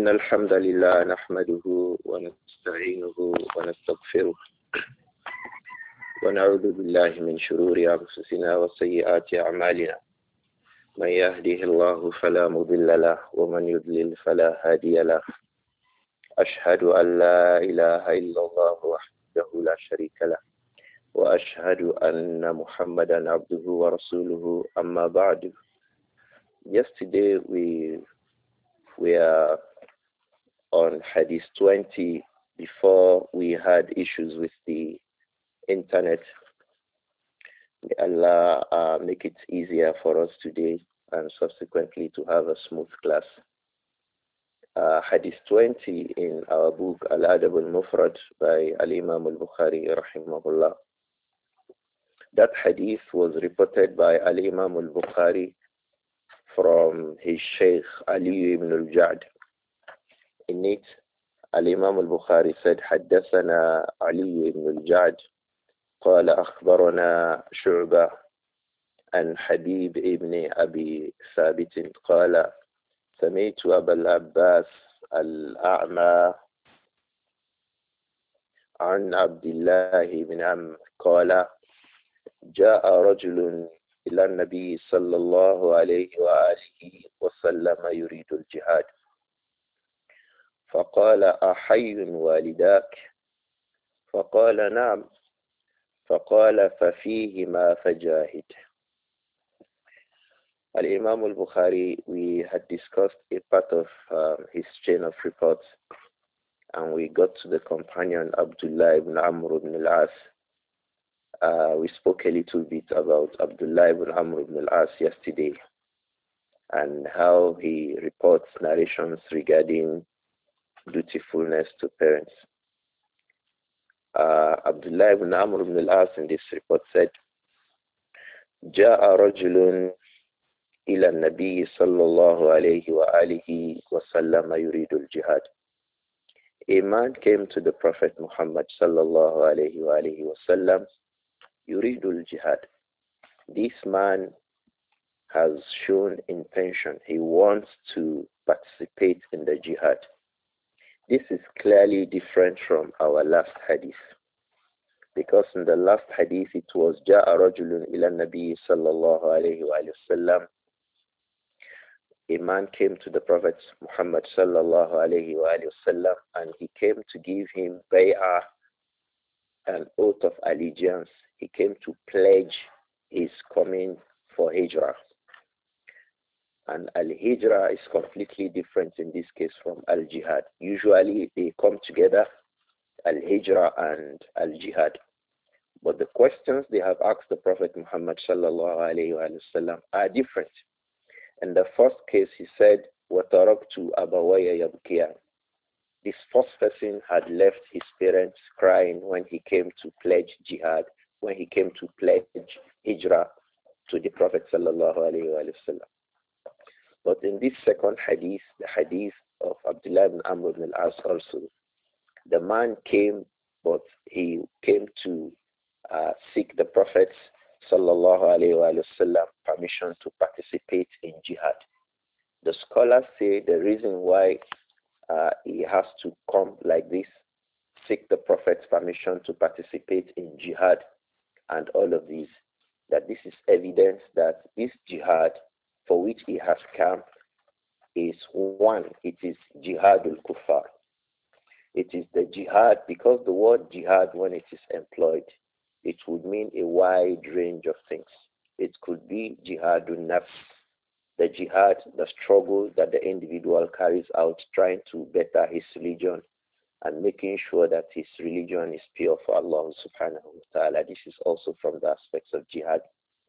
إن الحمد لله نحمده ونستعينه ونستغفره ونعوذ بالله من شرور أنفسنا وسيئات أعمالنا. من يهده الله فلا مضل له ومن يضلل فلا هادي له. أشهد أن لا إله إلا الله وحده لا شريك له وأشهد أن محمدا عبده ورسوله أما بعد. Yesterday we are on Hadith 20 before we had issues with the internet. May Allah make it easier for us today and subsequently to have a smooth class. Hadith 20 in our book Al-Adab al-Mufrad by Al-Imam al-Bukhari rahimahullah. That hadith was reported by Al-Imam al-Bukhari from his Shaykh Ali ibn al-Ja'd. In it, Al-Imam al-Bukhari said, حدثنا علي بن الجعد قال أخبرنا شعبة عن حبيب ابن أبي ثابت قال سمعت أبا العباس الأعمى عن عبد الله بن عمرو قال جاء رجل إلى النبي صلى الله عليه وآله وسلم يريد الجهاد فقال أحي والداك فقال نعم فقال ففيهما فجاهد. Al-Imam al-Bukhari, we had discussed a part of his chain of reports, and we got to the companion Abdullah ibn Amr ibn al-As. We spoke a little bit about Abdullah ibn Amr ibn al-As yesterday and how he reports narrations regarding dutifulness to parents. Abdullah ibn Amr ibn al-As in this report said, جاء رجل إلى النبي صلى الله عليه وآله وسلم يريد الجهاد. A man came to the Prophet Muhammad صلى الله عليه وآله وسلم يريد الجهاد. This man has shown intention. He wants to participate in the jihad. This is clearly different from our last hadith. Because in the last hadith it was جاء رجل إلى النبي صلى الله عليه وآله وسلم. A man came to the Prophet Muhammad sallallahu alayhi wa sallam and he came to give him bay'ah, an oath of allegiance. He came to pledge his coming for hijrah. And al-hijrah is completely different in this case from al-jihad. Usually they come together, al-hijrah and al-jihad. But the questions they have asked the Prophet Muhammad sallallahu alayhi wa sallam are different. In the first case, he said, وَتَرَكْتُ أَبَوَيَ يَبْكِيَانِ. This first person had left his parents crying when he came to pledge jihad, when he came to pledge hijrah to the Prophet sallallahu alayhi wa sallam. But in this second hadith, the hadith of Abdullah ibn Amr ibn al-As also, the man came, but he came to seek the Prophet's sallallahu alayhi wa sallam permission to participate in jihad. The scholars say the reason why he has to come like this, seek the Prophet's permission to participate in jihad and all of these, that this is evidence that this jihad for which he has come is one, it is jihadul kuffar. It is the jihad, because the word jihad, when it is employed, it would mean a wide range of things. It could be jihadun nafs, the jihad, the struggle that the individual carries out trying to better his religion and making sure that his religion is pure for Allah subhanahu wa ta'ala. This is also from the aspects of jihad.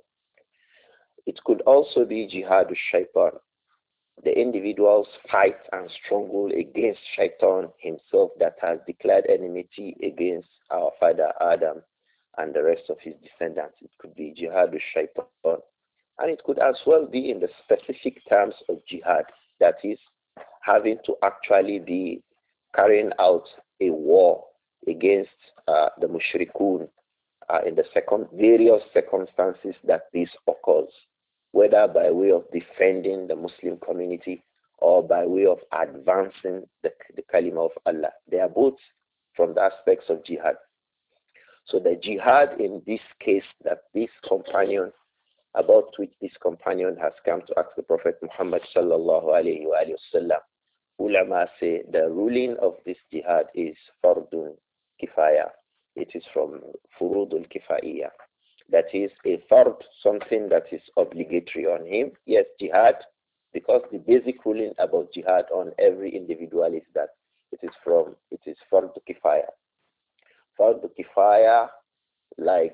It could also be jihadul shaitan. The individual's fight and struggle against shaitan himself that has declared enmity against our father Adam and the rest of his descendants. It could be jihad with shaitan. And it could as well be in the specific terms of jihad, that is, having to actually be carrying out a war against the mushrikun in the various circumstances that this occurs, whether by way of defending the Muslim community or by way of advancing the kalima of Allah. They are both from the aspects of jihad. So the jihad in this case that this companion, about which this companion has come to ask the Prophet Muhammad sallallahu alayhi wa sallam, ulama say the ruling of this jihad is fardun kifaya. It is from furudul kifaiya. That is a fard, something that is obligatory on him. Yes, jihad, because the basic ruling about jihad on every individual is that it is fardu kifaya. Fardu kifaya, like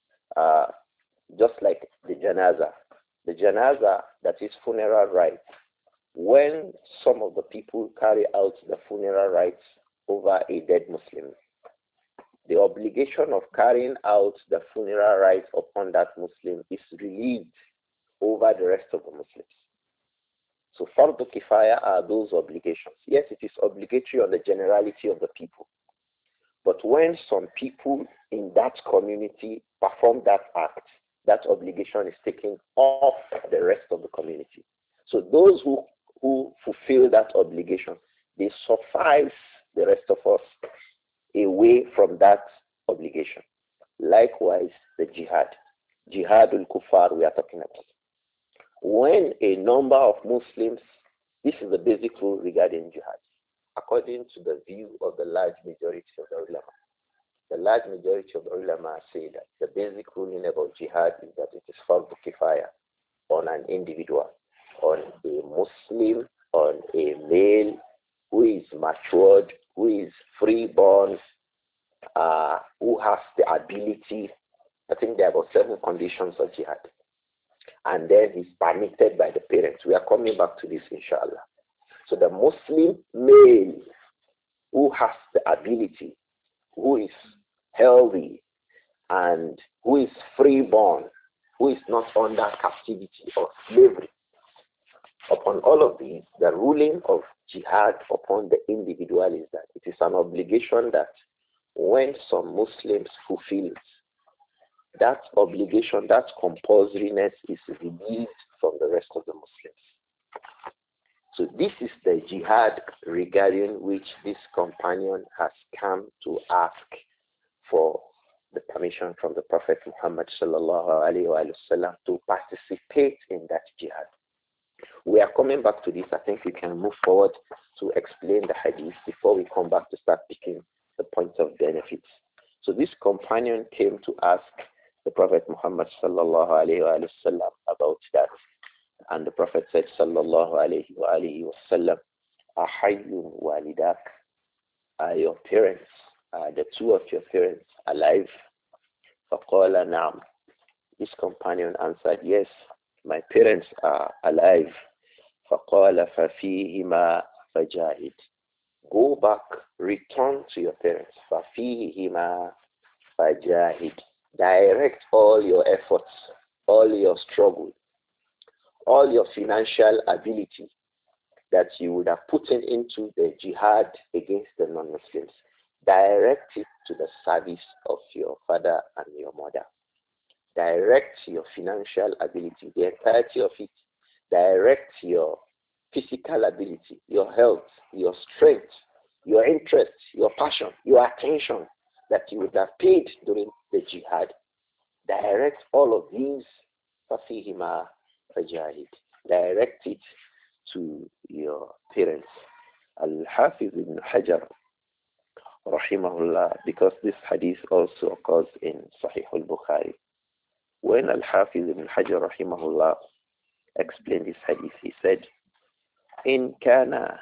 just like the janaza. The janaza, that is funeral rites. When some of the people carry out the funeral rites over a dead Muslim, the obligation of carrying out the funeral rites upon that Muslim is relieved over the rest of the Muslims. So fardu kifaya are those obligations. Yes, it is obligatory on the generality of the people. But when some people in that community perform that act, that obligation is taken off the rest of the community. So those who fulfill that obligation, they suffice the rest of us away from that obligation. Likewise, the jihad. Jihadul kufar we are talking about. When a number of Muslims, this is the basic rule regarding jihad, according to the view of the large majority of the ulama. The large majority of the ulama say that the basic ruling about jihad is that it is fardu kifaya on an individual, on a Muslim, on a male who is matured, who is freeborn, who has the ability. I think there are about 7 conditions of jihad. And then he's permitted by the parents. We are coming back to this, inshallah. So the Muslim male who has the ability, who is healthy, and who is freeborn, who is not under captivity or slavery. Upon all of these, the ruling of jihad upon the individual is that it is an obligation that when some Muslims fulfill it, that obligation, that compulsoriness is relieved from the rest of the Muslims. So this is the jihad regarding which this companion has come to ask for the permission from the Prophet Muhammad sallallahu alaihi wasallam to participate in that jihad. We are coming back to this. I think we can move forward to explain the hadith before we come back to start picking the points of benefits. So this companion came to ask the Prophet Muhammad sallallahu alayhi wa sallam about that. And the Prophet said sallallahu alayhi wa sallam, Ahayyun walidak, are your parents, are the two of your parents alive? Faqala na'am. This companion answered, yes, my parents are alive. Faqala fafihima fajahid. Go back, return to your parents. Fafihima fajahid. Direct all your efforts, all your struggle, all your financial ability that you would have put into the jihad against the non-Muslims. Direct it to the service of your father and your mother. Direct your financial ability, the entirety of it. Direct your physical ability, your health, your strength, your interest, your passion, your attention that you would have paid during the jihad. Direct all of these, فَفِيهِمَا فَجَاهِدْ. Direct it to your parents. Al-Hafiz ibn Hajar, rahimahullah, because this hadith also occurs in Sahih al-Bukhari. When Al-Hafiz ibn Hajar, rahimahullah, explained this hadith, he said, in kana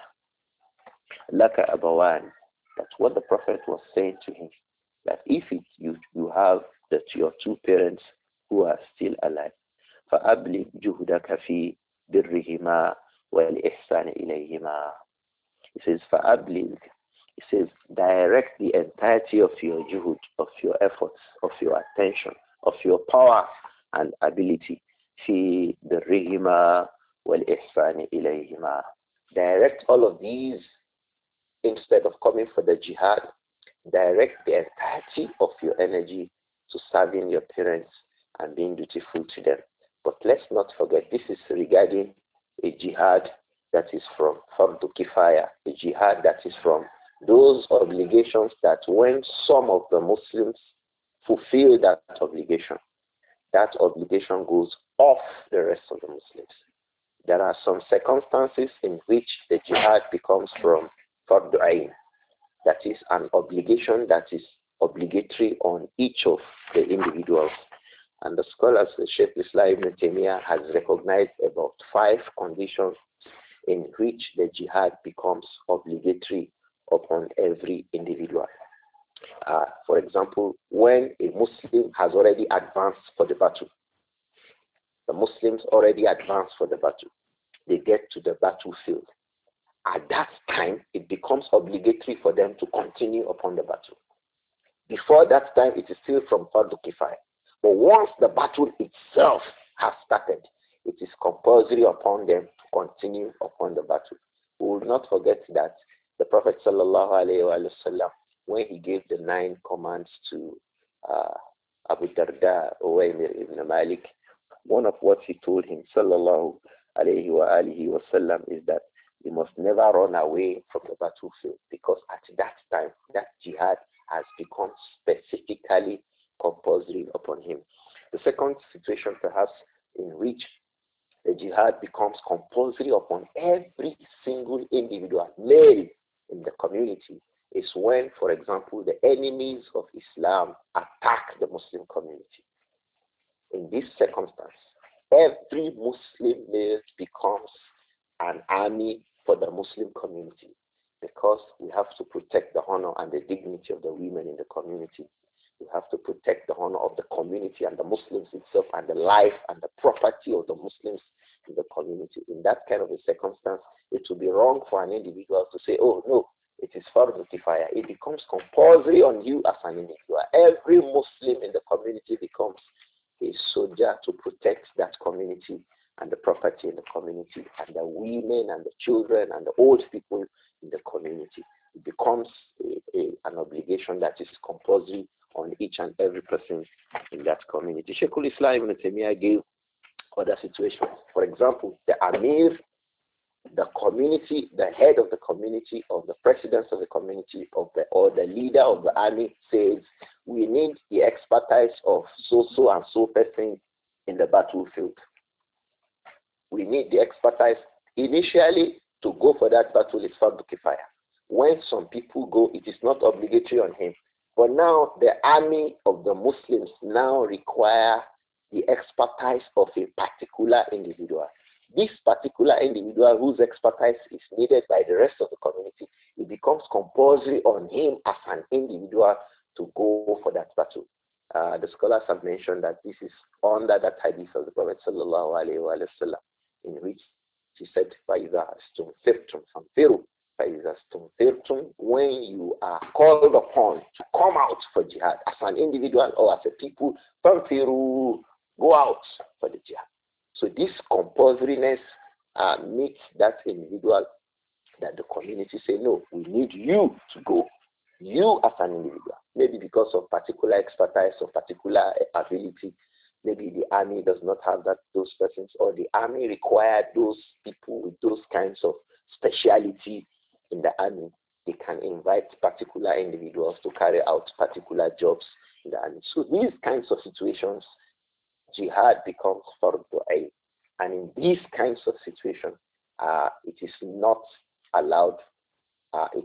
laka abawan, that's what the Prophet was saying to him, that if you have that your two parents who are still alive, فَأَبْلِغْ جُهْدَكَ فِي بِرِّهِمَا وَالْإِحْسَانِ إِلَيْهِمَا. He says, فَأَبْلِغْ. He says, direct the entirety of your juhud, of your efforts, of your attention, of your power and ability, فِي بِرِّهِمَا وَالْإِحْسَانِ إِلَيْهِمَا. Direct all of these instead of coming for the jihad. Direct the entirety of your energy to serving your parents and being dutiful to them. But let's not forget, this is regarding a jihad that is from fardu kifaya, a jihad that is from those obligations that when some of the Muslims fulfill that obligation goes off the rest of the Muslims. There are some circumstances in which the jihad becomes from fardu ayn, that is an obligation that is obligatory on each of the individuals. And the scholars, Sheikh Islam Ibn Taymiyyah, has recognized about 5 conditions in which the jihad becomes obligatory upon every individual. For example, when a Muslim has already advanced for the battle, the Muslims already advanced for the battle, they get to the battlefield. At that time, it becomes obligatory for them to continue upon the battle. Before that time, it is still from fardu kifaya. But once the battle itself has started, it is compulsory upon them to continue upon the battle. We will not forget that the Prophet sallallahu alaihi wasallam, when he gave the 9 commands to Abu Darda, Uwaymir ibn Malik, one of what he told him sallallahu alaihi wasallam is that he must never run away from the battlefield, because at that time, that jihad has become specifically compulsory upon him. The second situation perhaps in which the jihad becomes compulsory upon every single individual, male in the community, is when, for example, the enemies of Islam attack the Muslim community. In this circumstance, every Muslim male becomes an army for the Muslim community, because we have to protect the honor and the dignity of the women in the community. We have to protect the honor of the community and the Muslims itself, and the life and the property of the Muslims in the community. In that kind of a circumstance, it would be wrong for an individual to say, oh no, it is fardu kifaya. It becomes compulsory on you as an individual. Every Muslim in the community becomes a soldier to protect that community and the property in the community, and the women and the children and the old people in the community. It becomes an obligation that is compulsory on each and every person in that community. Sheikhul Islam Ibn Taymiyyah gave other situations. For example, the Amir, the community, the head of the community, of the president of the community, or the leader of the army says, we need the expertise of so and so person in the battlefield. We need the expertise. Initially, to go for that battle is fardu kifaya. When some people go, it is not obligatory on him. But now the army of the Muslims now require the expertise of a particular individual. This particular individual whose expertise is needed by the rest of the community, it becomes compulsory on him as an individual to go for that battle. The scholars have mentioned that this is under that hadith of the Prophet sallallahu alaihi wasallam, in which he said, فَإِذَا اسْتُنْفِرْتُمْ فَانْفِرُوا فَإِذَا اسْتُنْفِرْتُمْ, when you are called upon to come out for jihad as an individual or as a people, فَانْفِرُوا, go out for the jihad. So this compulsoriness makes that individual, that the community say, no, we need you to go. You as an individual, maybe because of particular expertise or particular ability. Maybe the army does not have those persons, or the army required those people with those kinds of speciality in the army. They can invite particular individuals to carry out particular jobs in the army. So these kinds of situations, jihad becomes fardu ayn. And in these kinds of situations, it is not allowed. It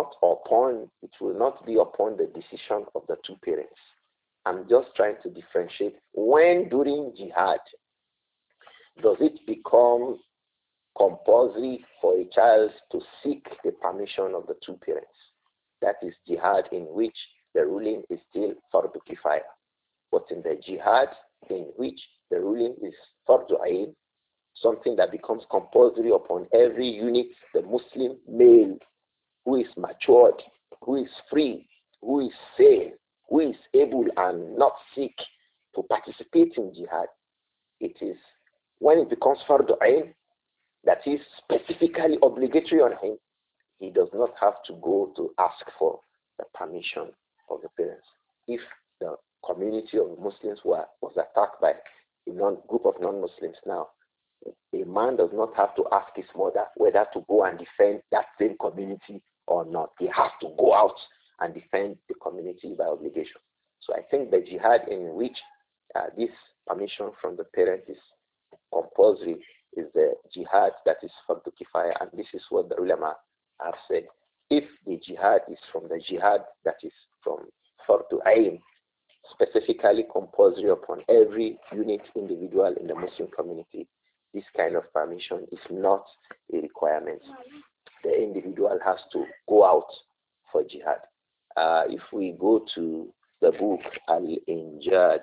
will not be upon the decision of the two parents. I'm just trying to differentiate. When during jihad, does it become compulsory for a child to seek the permission of the two parents? That is jihad in which the ruling is still fardu kifaya. But in the jihad in which the ruling is fardu ayn, something that becomes compulsory upon every unit, the Muslim male who is matured, who is free, who is sane, who is able and not sick to participate in jihad. It is when it becomes fardu ayn, that is specifically obligatory on him, he does not have to go to ask for the permission of the parents. If the community of Muslims was attacked by a group of non-Muslims now, A man does not have to ask his mother whether to go and defend that same community or not. He has to go out and defend the community by obligation. So I think the jihad in which this permission from the parents is compulsory is the jihad that is fardu kifaya, and this is what the ulama have said. If the jihad is from the jihad that is from fardu ayn, specifically compulsory upon every unit individual in the Muslim community, this kind of permission is not a requirement. The individual has to go out for jihad. If we go to the book Al-Injad,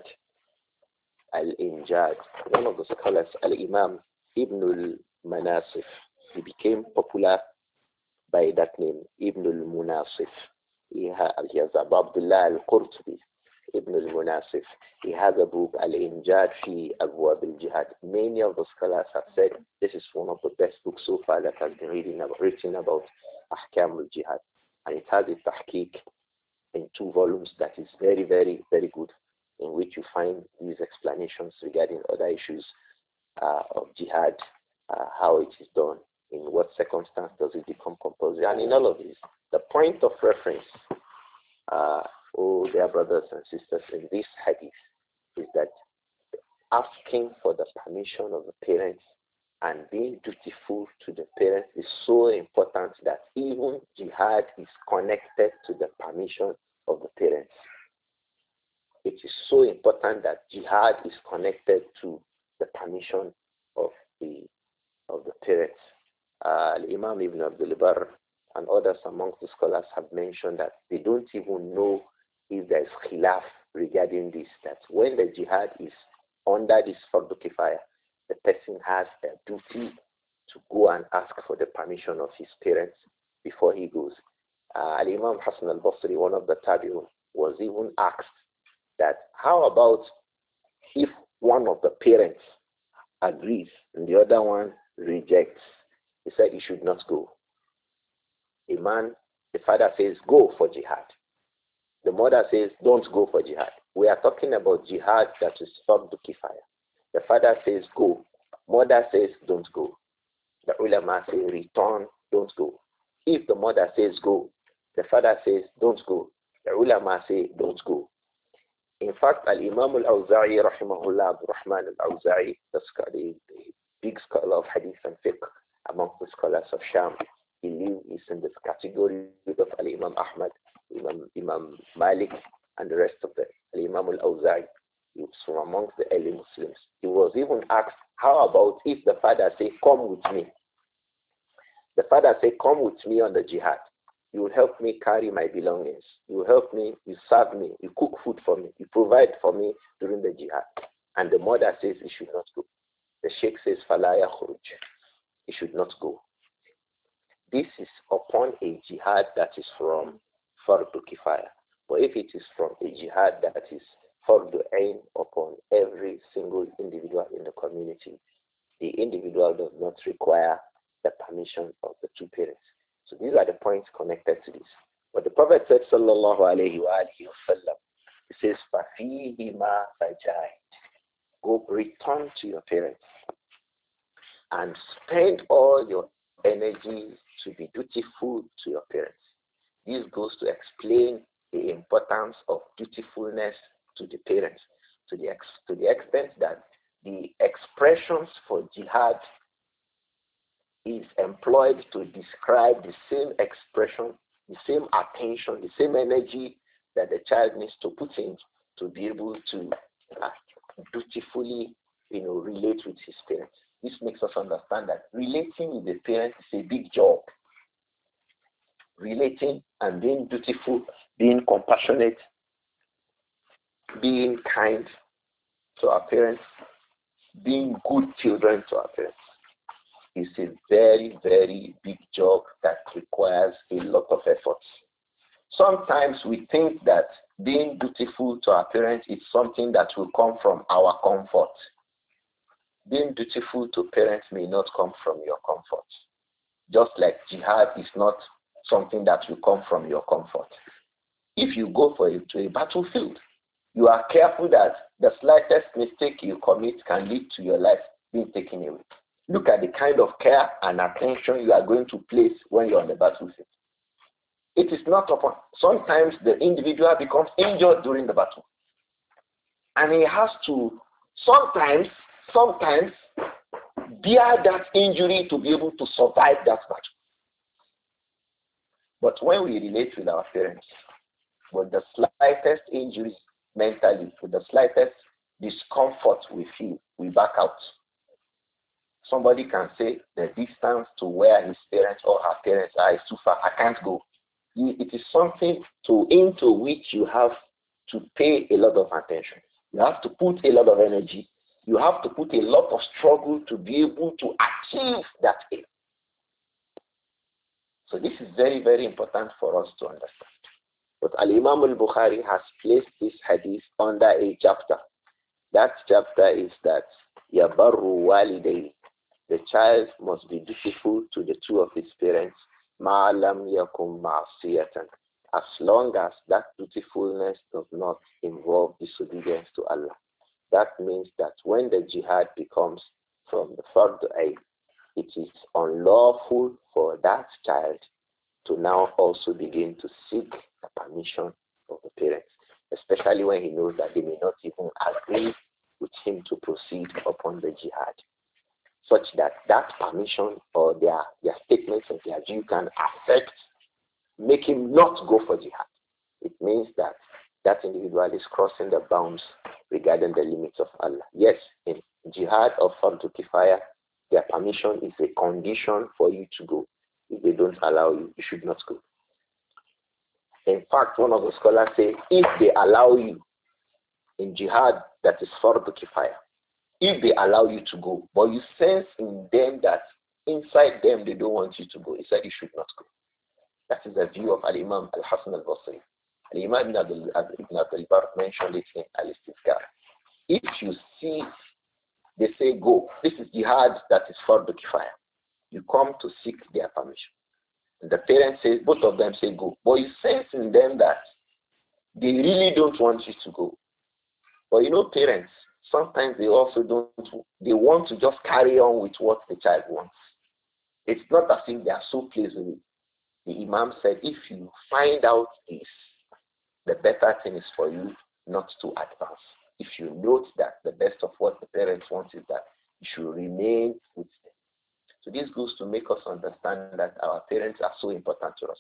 one of the scholars, Al-Imam Ibn al-Manasif, he became popular by that name, Ibn al-Munasif. He has Abdullah al-Qurtubi, Ibn al-Munasif. He has a book, Al-Injad fi Abwab al-Jihad. Many of the scholars have said this is one of the best books so far that has been written about Ahkam al-Jihad. And it has a tahqiq in 2 volumes that is very, very, very good, in which you find these explanations regarding other issues of jihad, how it is done, in what circumstance does it become compulsory, and in all of this. The point of reference, dear brothers and sisters, in this hadith is that asking for the permission of the parents and being dutiful to the parents is so important that even jihad is connected to the permission of the parents. It is so important that jihad is connected to the permission of the parents. Imam Ibn Abdul Barr and others amongst the scholars have mentioned that they don't even know if there is khilaf regarding this, that when the jihad is under this fardu kifaya, the person has a duty to go and ask for the permission of his parents before he goes. Al-Imam Hassan al-Basri, one of the tabi'un, was even asked that, how about if one of the parents agrees and the other one rejects? He said he should not go. The father says, go for jihad. The mother says, don't go for jihad. We are talking about jihad that is fardu kifaya. The father says, go. Mother says, don't go. The ulama say, return, don't go. If the mother says, go, the father says, don't go. The ulama say, don't go. In fact, Al-Imam al-Awza'i, rahimahullah, Abdul Rahman al-Awza'i, the big scholar of hadith and fiqh among the scholars of Sham, he is in this category of Al-Imam Ahmad, Imam Malik, and the rest of them. Al-Imam al-Awza'i, he was from amongst the early Muslims. He was even asked, how about if the father say, come with me? The father say, come with me on the jihad. You will help me carry my belongings. You will help me, you serve me, you cook food for me, you provide for me during the jihad. And the mother says he should not go. The sheikh says, فَلَا يَخْرُجْ. He should not go. This is upon a jihad that is from fardu kifaya. But if it is from a jihad that is fardu ain upon every single individual in the community, the individual does not require the permission of the 2 parents. So these are the points connected to this. But the Prophet said, sallallahu alayhi wa alihi wa sallam, he says, فَفِيهِمَا فَجَاهِدْ. Go return to your parents and spend all your energy to be dutiful to your parents. This goes to explain the importance of dutifulness to the parents, to the extent that the expressions for jihad is employed to describe the same expression, the same attention, the same energy that the child needs to put in to be able to dutifully, relate with his parents. This makes us understand that relating with the parents is a big job. Relating and being dutiful, being compassionate, being kind to our parents, being good children to our parents is a very, very big job that requires a lot of efforts. Sometimes we think that being dutiful to our parents is something that will come from our comfort. Being dutiful to parents may not come from your comfort. Just like jihad is not something that will come from your comfort. If you go to a battlefield, you are careful that the slightest mistake you commit can lead to your life being taken away. Look at the kind of care and attention you are going to place when you're on the battlefield. It is not upon. Sometimes the individual becomes injured during the battle. And he has to sometimes bear that injury to be able to survive that battle. But when we relate with our parents, with the slightest injury mentally, with the slightest discomfort we feel, we back out. Somebody can say the distance to where his parents or her parents are is too far. I can't go. It is something into which you have to pay a lot of attention. You have to put a lot of energy. You have to put a lot of struggle to be able to achieve that aim. So this is very, very important for us to understand. But Al-Imam al-Bukhari has placed this hadith under a chapter. That chapter is that Yabarru Waliday. The child must be dutiful to the two of his parents, Ma'alam yakum ma'asiyatan, as long as that dutifulness does not involve disobedience to Allah. That means that when the jihad becomes from the Fard Ain, it is unlawful for that child to now also begin to seek the permission of the parents, especially when he knows that they may not even agree with him to proceed upon the jihad, such that that permission or their statements of their view can affect, make him not go for jihad. It means that that individual is crossing the bounds regarding the limits of Allah. Yes, in jihad of Fardu Kifaya, their permission is a condition for you to go. If they don't allow you, you should not go. In fact, one of the scholars say, if they allow you in jihad that is Fardu Kifaya, if they allow you to go, but you sense in them that inside them they don't want you to go, he said you should not go. That is the view of Al-Imam Al-Hasan Al-Basri. Al-Imam Ibn Abdul Bar mentioned it in Al-Istizkar. If you see, they say go, this is jihad that is Fardu Kifaya. You come to seek their permission. And the parents say, both of them say go. But you sense in them that they really don't want you to go. But you know, parents, sometimes they also they want to just carry on with what the child wants. It's not as if they are so pleased with it. The Imam said, if you find out this, the better thing is for you not to advance. If you note that the best of what the parents want is that you should remain with them. So this goes to make us understand that our parents are so important to us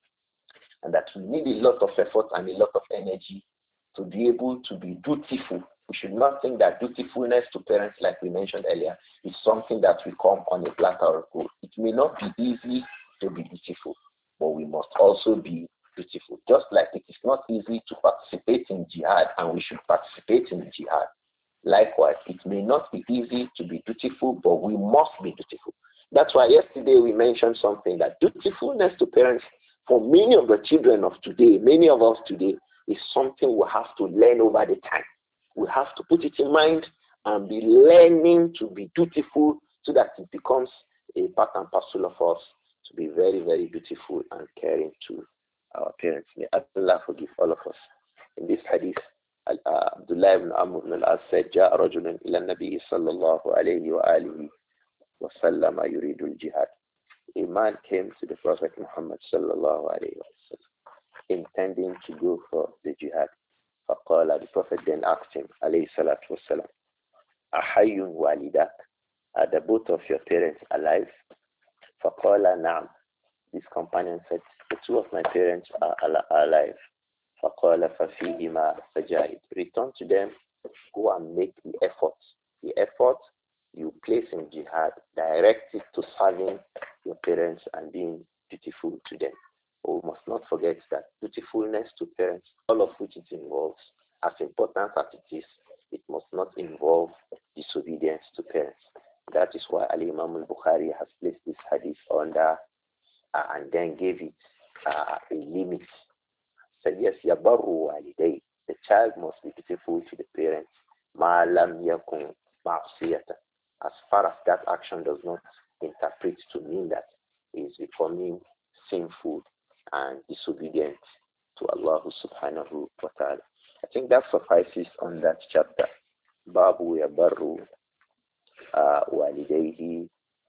and that we need a lot of effort and a lot of energy to be able to be dutiful. We should not think that dutifulness to parents, like we mentioned earlier, is something that will come on a platter of gold. It may not be easy to be dutiful, but we must also be dutiful. Just like it is not easy to participate in jihad, and we should participate in jihad. Likewise, it may not be easy to be dutiful, but we must be dutiful. That's why yesterday we mentioned something, that dutifulness to parents for many of the children of today, many of us today, is something we have to learn over the time. We have to put it in mind and be learning to be dutiful so that it becomes a part and parcel of us to be very, very dutiful and caring to our parents. May Allah forgive all of us. In this hadith, Abdullah ibn Amr ibn al-As said, جاء رجل إلى النبي صلى الله عليه وآله وسلم يريد الجهاد. A man came to the Prophet Muhammad sallallahu alayhi wa sallam, intending to go for the jihad. فقال, the Prophet then asked him, alayhi salatu wasalam, أحي والدك? Are the both of your parents alive? فقال نعم. This companion said, the two of my parents are alive. فقال ففيهما فجاهد. Return to them, go and make the effort. The effort you place in jihad, direct it to serving your parents and being dutiful to them. We must not forget that dutifulness to parents, all of which it involves, as important as it is, it must not involve disobedience to parents. That is why Al-Imam al-Bukhari has placed this hadith under and then gave it a limit. So yes, yabarru waliday. The child must be dutiful to the parents. Ma lam yakun ma'siyatan. As far as that action does not interpret to mean that he is becoming sinful and disobedient to Allah subhanahu wa ta'ala. I think that suffices on that chapter. Babu yabarru walidayhi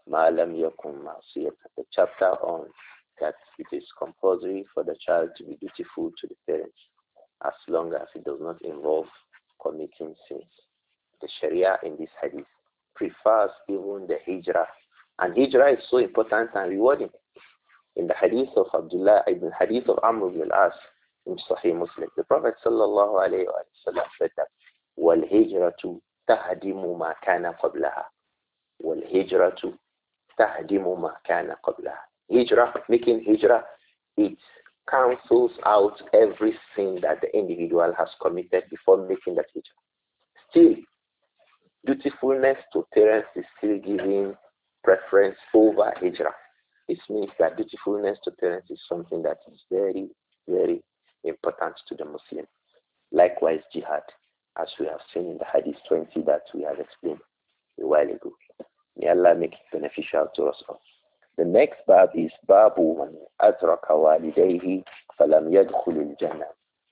مَا لَمْ يَكُنْ مَعْصِيَةً. The chapter on that it is compulsory for the child to be dutiful to the parents as long as it does not involve committing sins. The Sharia in this hadith prefers even the hijrah. And hijrah is so important and rewarding. In the hadith of Abdullah, ibn hadith of Amr ibn al-As in Sahih Muslim, the Prophet sallallahu alayhi wa sallam said that, وَالْهِجْرَةُ تَهْدِمُ مَا كَانَ قَبْلَهَا. وَالْهِجْرَةُ تَهْدِمُ مَا كَانَ قَبْلَهَا. Hijrah, making hijrah, it cancels out every sin that the individual has committed before making that hijrah. Still, dutifulness to parents is still giving preference over hijrah. This means that dutifulness to parents is something that is very, very important to the Muslim. Likewise, jihad, as we have seen in the Hadith 20 that we have explained a while ago. May Allah make it beneficial to us all. The next bab is Babu man adraka walidayhi falam yadkhul al-jannah.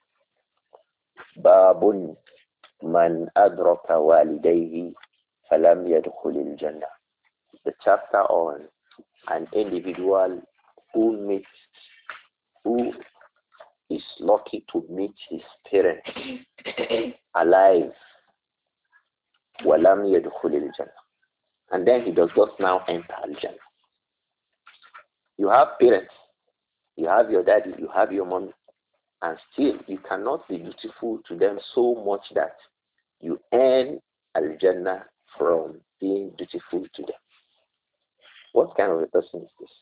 Babun man adraka walidayhi falam yadkhul al-jannah. The chapter on an individual who is lucky to meet his parents alive, walam yadkhul al-jannah, and then he does not now enter al-jannah. You have parents, you have your daddy, you have your mommy, and still you cannot be dutiful to them so much that you earn al-jannah from being dutiful to them. What kind of a person is this?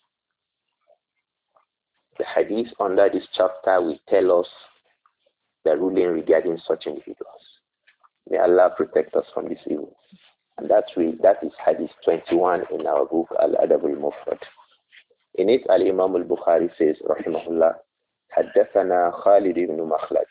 The hadith under this chapter will tell us the ruling regarding such individuals. May Allah protect us from this evil. And that is hadith 21 in our book Al-Adab al-Mufrad. In it, Al-Imam al-Bukhari says, Rahimahullah, حدثنا خالد بن مخلد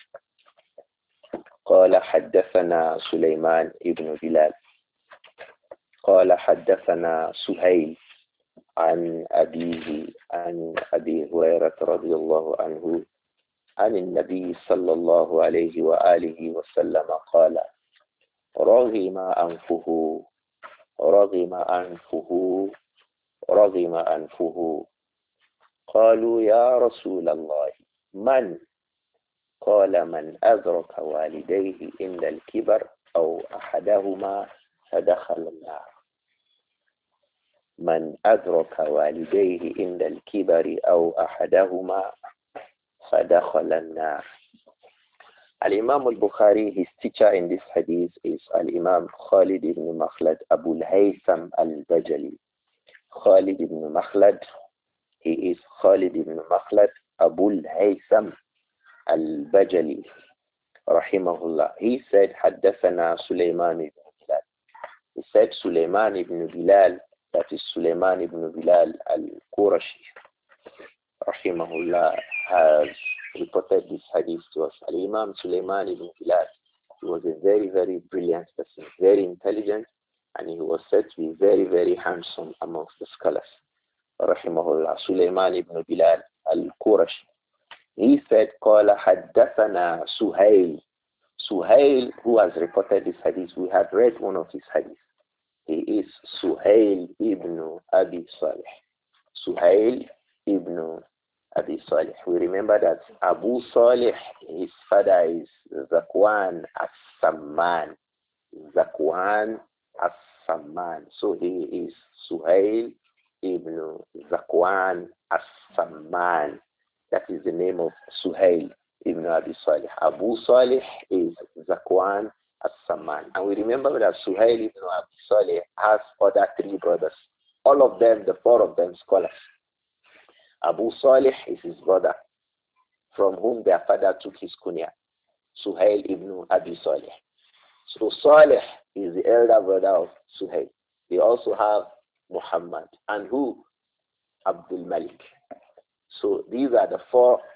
قال حدثنا سليمان بن بلال قال حدثنا سهيل عن أبيه عن أبي هريرة رضي الله عنه عن النبي صلى الله عليه وآله وسلم قال رغم أنفه رغم أنفه رغم أنفه قالوا يا رسول الله من؟ قال من أدرك والديه عند الكبر أو أحدهما فدخل النار. من أدرك والديه عند الكبر أو أحدهما فدخل النار. Al-Imam al-Bukhari, his teacher in this hadith is Al-Imam Khalid ibn Makhlad Abu al-Haytham al-Bajali. Khalid ibn Makhlad, he is Khalid ibn Makhlad Abu al-Haytham al-Bajali, rahimahullah. He said, حدثنا Sulaiman ibn Bilal. He said Sulaiman ibn Bilal, that is Sulaiman ibn Bilal al-Qurashi, rahimahullah, has reported this hadith to us. Al-Imam Sulaiman ibn Bilal, he was a very, very brilliant person, very intelligent, and he was said to be very, very handsome amongst the scholars. Rahimahullah, Sulaiman ibn Bilal al-Qurashi. He said, قال حدثنا Suhail. Suhail, who has reported this hadith, we had read one of his hadiths. He is Suhail ibn Abi Salih. Suhail ibn Abi Salih. We remember that Abu Salih, his father is Zakwan as-Samman. Zakwan as-Samman. So he is Suhail ibn Zakwan as-Samman. That is the name of Suhail ibn Abi Salih. Abu Salih is Zakwan as-Samman. And we remember that Suhail ibn Abi Salih has other three brothers. All of them, the four of them, scholars. Abu Salih is his brother, from whom their father took his kunya, Suhail ibn Abi Salih. So Salih is the elder brother of Suhail. They also have Muhammad, and who? Abdul Malik. So these are the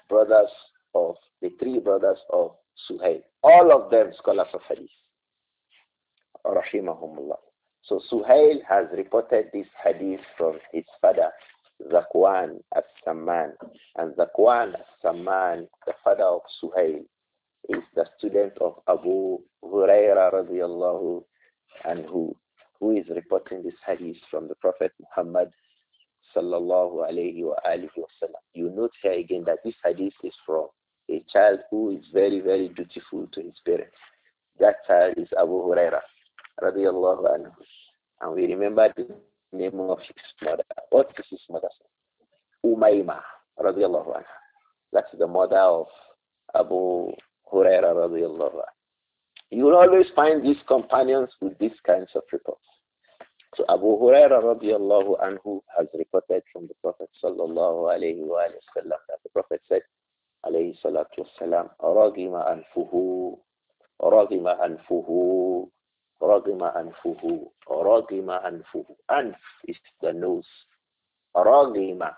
three brothers of Suhail. All of them scholars of hadith. Rahimahumullah. So Suhail has reported this hadith from his father, Zakwan as-Samman. And Zakwan as-Samman, the father of Suhail, is the student of Abu Huraira radiyallahu anhu. who is reporting this hadith from the Prophet Muhammad sallallahu alayhi wa alihi wasallam. You note here again that this hadith is from a child who is very, very dutiful to his parents. That child is Abu Huraira radiallahu anhu. And we remember the name of his mother. What is his mother's name? Umayma radiallahu anha. That's the mother of Abu Huraira radiallahu anhu. You will always find these companions with these kinds of reports. So Abu Huraira radiallahu anhu has reported from the Prophet sallallahu alayhi wa sallam that the Prophet said alayhi salatu wassalam, ragima anfuhu, ragima anfuhu, ragima anfuhu, ragima anfuhu. Anf is the nose. Ragima.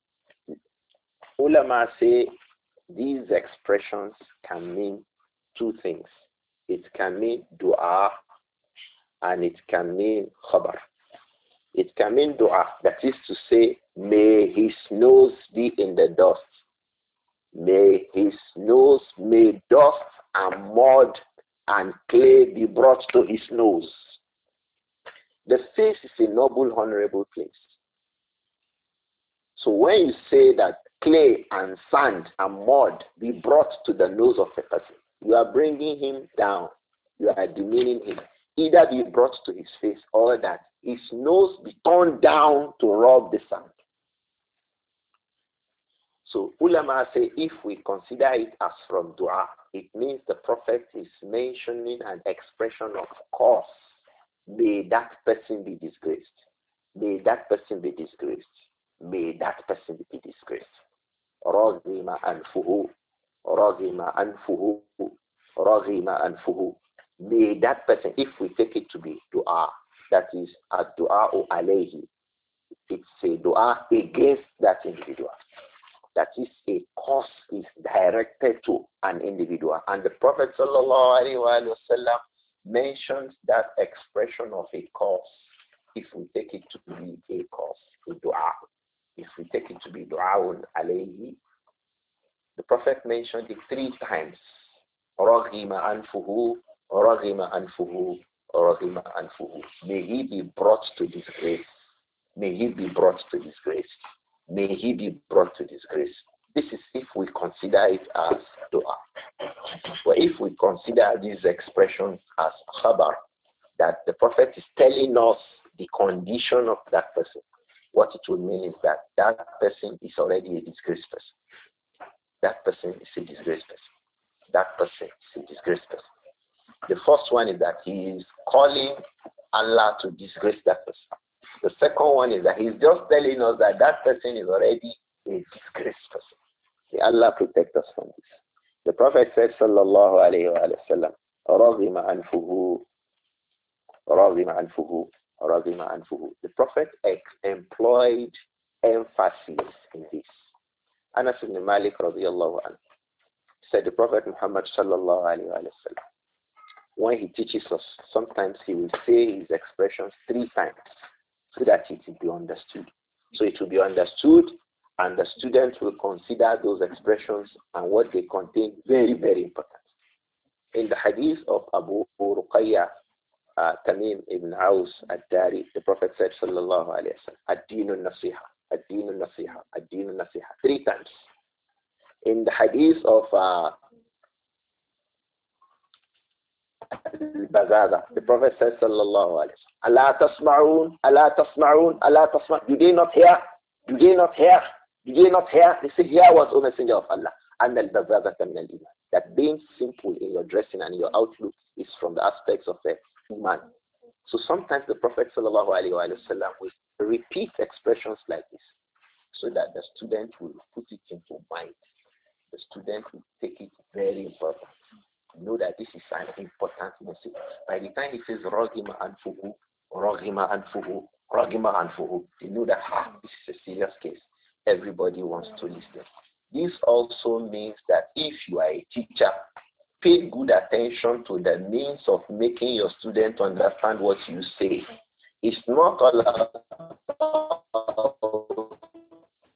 Ulama say these expressions can mean two things. It can mean dua and it can mean khabar. It can mean dua, that is to say, may his nose be in the dust. May his nose, may dust and mud and clay be brought to his nose. The face is a noble, honorable place. So when you say that clay and sand and mud be brought to the nose of a person, you are bringing him down. You are demeaning him. Either be brought to his face or that his nose be turned down to rub the sand. So ulama say if we consider it as from dua, it means the Prophet is mentioning an expression of curse. May that person be disgraced. May that person be disgraced. May that person be disgraced. Raghima anfuhu. Raghima anfuhu. Raghima anfuhu. May that person, if we take it to be dua, that is a dua alayhi, it's a dua against that individual. That is a curse is directed to an individual. And the Prophet sallallahu alaihi wasallam mentions that expression of a curse if we take it to be a curse, a dua. If we take it to be du'aun alayhi, the Prophet mentioned it 3 times. Raghima anfuhu, raghima anfuhu, raghima anfuhu. May he be brought to disgrace. May he be brought to disgrace. May he be brought to disgrace. This is if we consider it as dua. But if we consider these expressions as khabar, that the Prophet is telling us the condition of that person, what it would mean is that that person is already a disgraced person. That person is a disgraced person. That person is a disgraced person. The first one is that he is calling Allah to disgrace that person. The second one is that he's just telling us that that person is already a disgraced person. May Allah protect us from this. The Prophet said, sallallahu alayhi wa sallam, raghima anfuhu, raghima anfuhu, raghima anfuhu. The Prophet employed emphasis in this. Anas ibn Malik radiyallahu anhu said the Prophet Muhammad sallallahu alayhi wa sallam, when he teaches us, sometimes he will say his expressions 3 times so that it will be understood. So it will be understood and the student will consider those expressions and what they contain very, very important. In the hadith of Abu Ruqayya, Tamim ibn Aus ad-Dari, the Prophet said sallallahu alayhi wa sallam, ad-dinu nasiha, ad-dinu nasiha, ad-dinu nasiha, 3 times. In the hadith of Al-Bazaza, the Prophet said sallallahu alayhi wa sallam, Allah tasma'un, Allah tasma'un, Allah tasma'un. Do they not hear? Do they not hear? Do they not hear? They say, hear what, O Messenger of Allah. And al-Bazaza min al-Iman. That being simple in your dressing and your outlook is from the aspects of the Iman. So sometimes the Prophet sallallahu alayhi wa sallam will repeat expressions like this so that the student will put it into mind. The student will take it very important. Know that this is an important message. By the time he says Raghima anfuhu, Raghima anfuhu, Raghima anfuhu, you know that this is a serious case. Everybody wants to listen. This also means that if you are a teacher, pay good attention to the means of making your student understand what you say. It's not all about,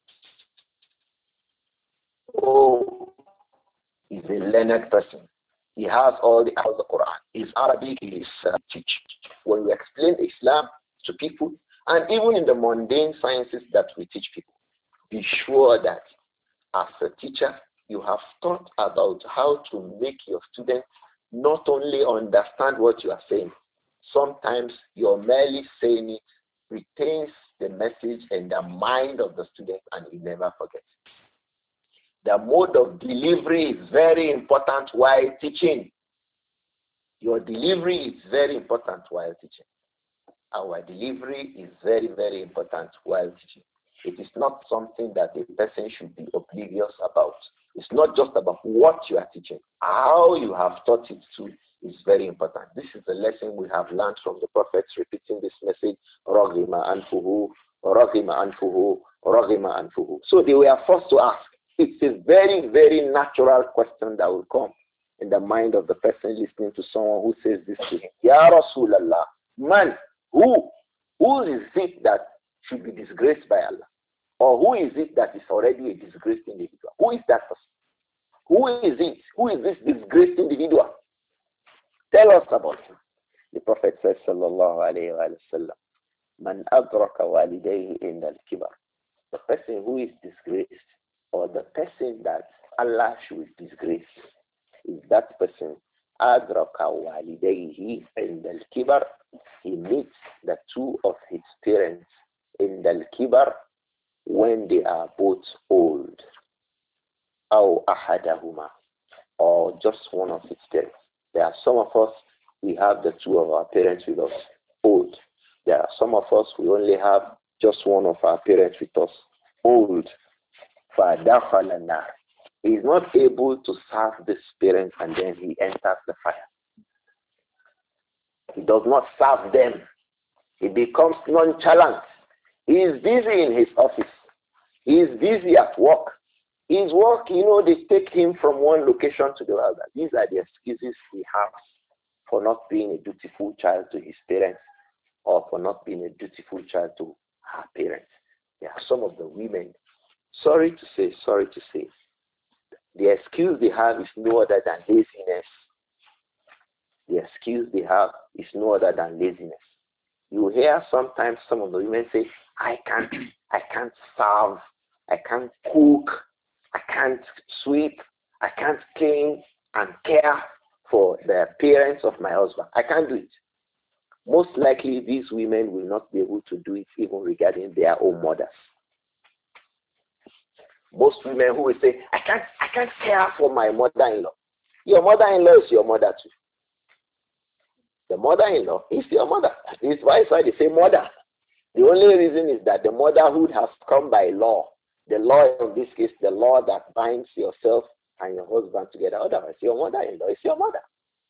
oh, he's a learned person. He has all the hours of the Quran. His Arabic is teach. When we explain Islam to people, and even in the mundane sciences that we teach people, be sure that as a teacher, you have thought about how to make your students not only understand what you are saying. Sometimes you're merely saying it retains the message in the mind of the student and he never forgets. The mode of delivery is very important while teaching. Your delivery is very important while teaching. Our delivery is very, very important while teaching. It is not something that a person should be oblivious about. It's not just about what you are teaching. How you have taught it to is very important. This is the lesson we have learned from the prophets repeating this message, Raghima anfuhu, Raghima anfuhu, Raghima anfuhu. So they were forced to ask. It's a very, very natural question that will come in the mind of the person listening to someone who says this to him. Ya Rasulallah, man, who is it that should be disgraced by Allah? Or who is it that is already a disgraced individual? Who is that person? Who is it? Who is this disgraced individual? Tell us about him. The Prophet says, sallallahu alayhi wa sallam, man adraka walidayhi in al-kibar. The person who is disgraced, or the person that Allah should disgrace, is that person adraka walidayhi in al-kibar. He meets the two of his parents in al-kibar when they are both old. Aw ahadahuma, or just one of his parents. There are some of us, we have the two of our parents with us, old. There are some of us, we only have just one of our parents with us, old. فَدَخَلَ النَّارِ. He is not able to serve this parent and then he enters the fire. He does not serve them. He becomes nonchalant. He is busy in his office. He is busy at work. His work, they take him from one location to the other. These are the excuses he has for not being a dutiful child to his parents or for not being a dutiful child to her parents. There are some of the women, sorry to say, the excuse they have is no other than laziness. The excuse they have is no other than laziness. You hear sometimes some of the women say, I can't serve, I can't cook, I can't sweep, I can't clean and care for the parents of my husband. I can't do it. Most likely these women will not be able to do it even regarding their own mothers. Most women who will say, I can't care for my mother-in-law. Your mother-in-law is your mother too. The mother-in-law is your mother. This is why they say mother. The only reason is that the motherhood has come by law. The law in this case, the law that binds yourself and your husband together. Otherwise, your mother-in-law is your mother.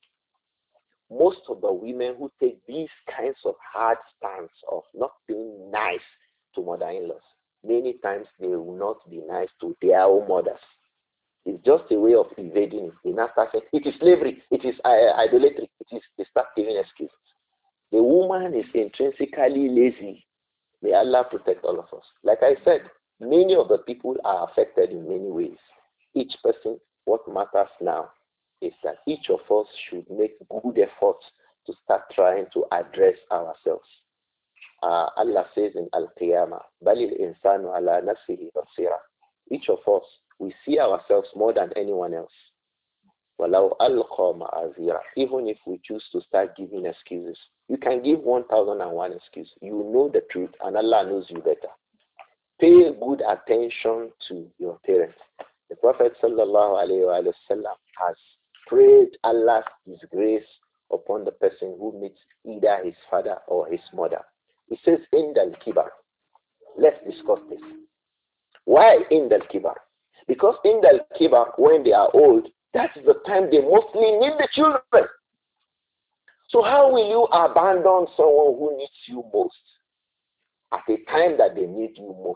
Most of the women who take these kinds of hard stance of not being nice to mother-in-laws, many times they will not be nice to their own mothers. It's just a way of evading it. They now start saying, it is slavery, it is idolatry. They start giving excuses. The woman is intrinsically lazy. May Allah protect all of us. Like I said, many of the people are affected in many ways. Each person, what matters now is that each of us should make good efforts to start trying to address ourselves. Allah says in Al-Qiyamah, Balil insanu ala nafsihi basira. Each of us, we see ourselves more than anyone else. Walau alqa ma'azira. Even if we choose to start giving excuses, you can give 1,001 excuses. You know the truth and Allah knows you better. Pay good attention to your parents. The Prophet sallallahu alayhi wa sallam has prayed Allah's disgrace upon the person who meets either his father or his mother. He says, Indal kibar. Let's discuss this. Why Indal kibar? Because Indal kibar, when they are old, that's the time they mostly need the children. So how will you abandon someone who needs you most at a time that they need you most?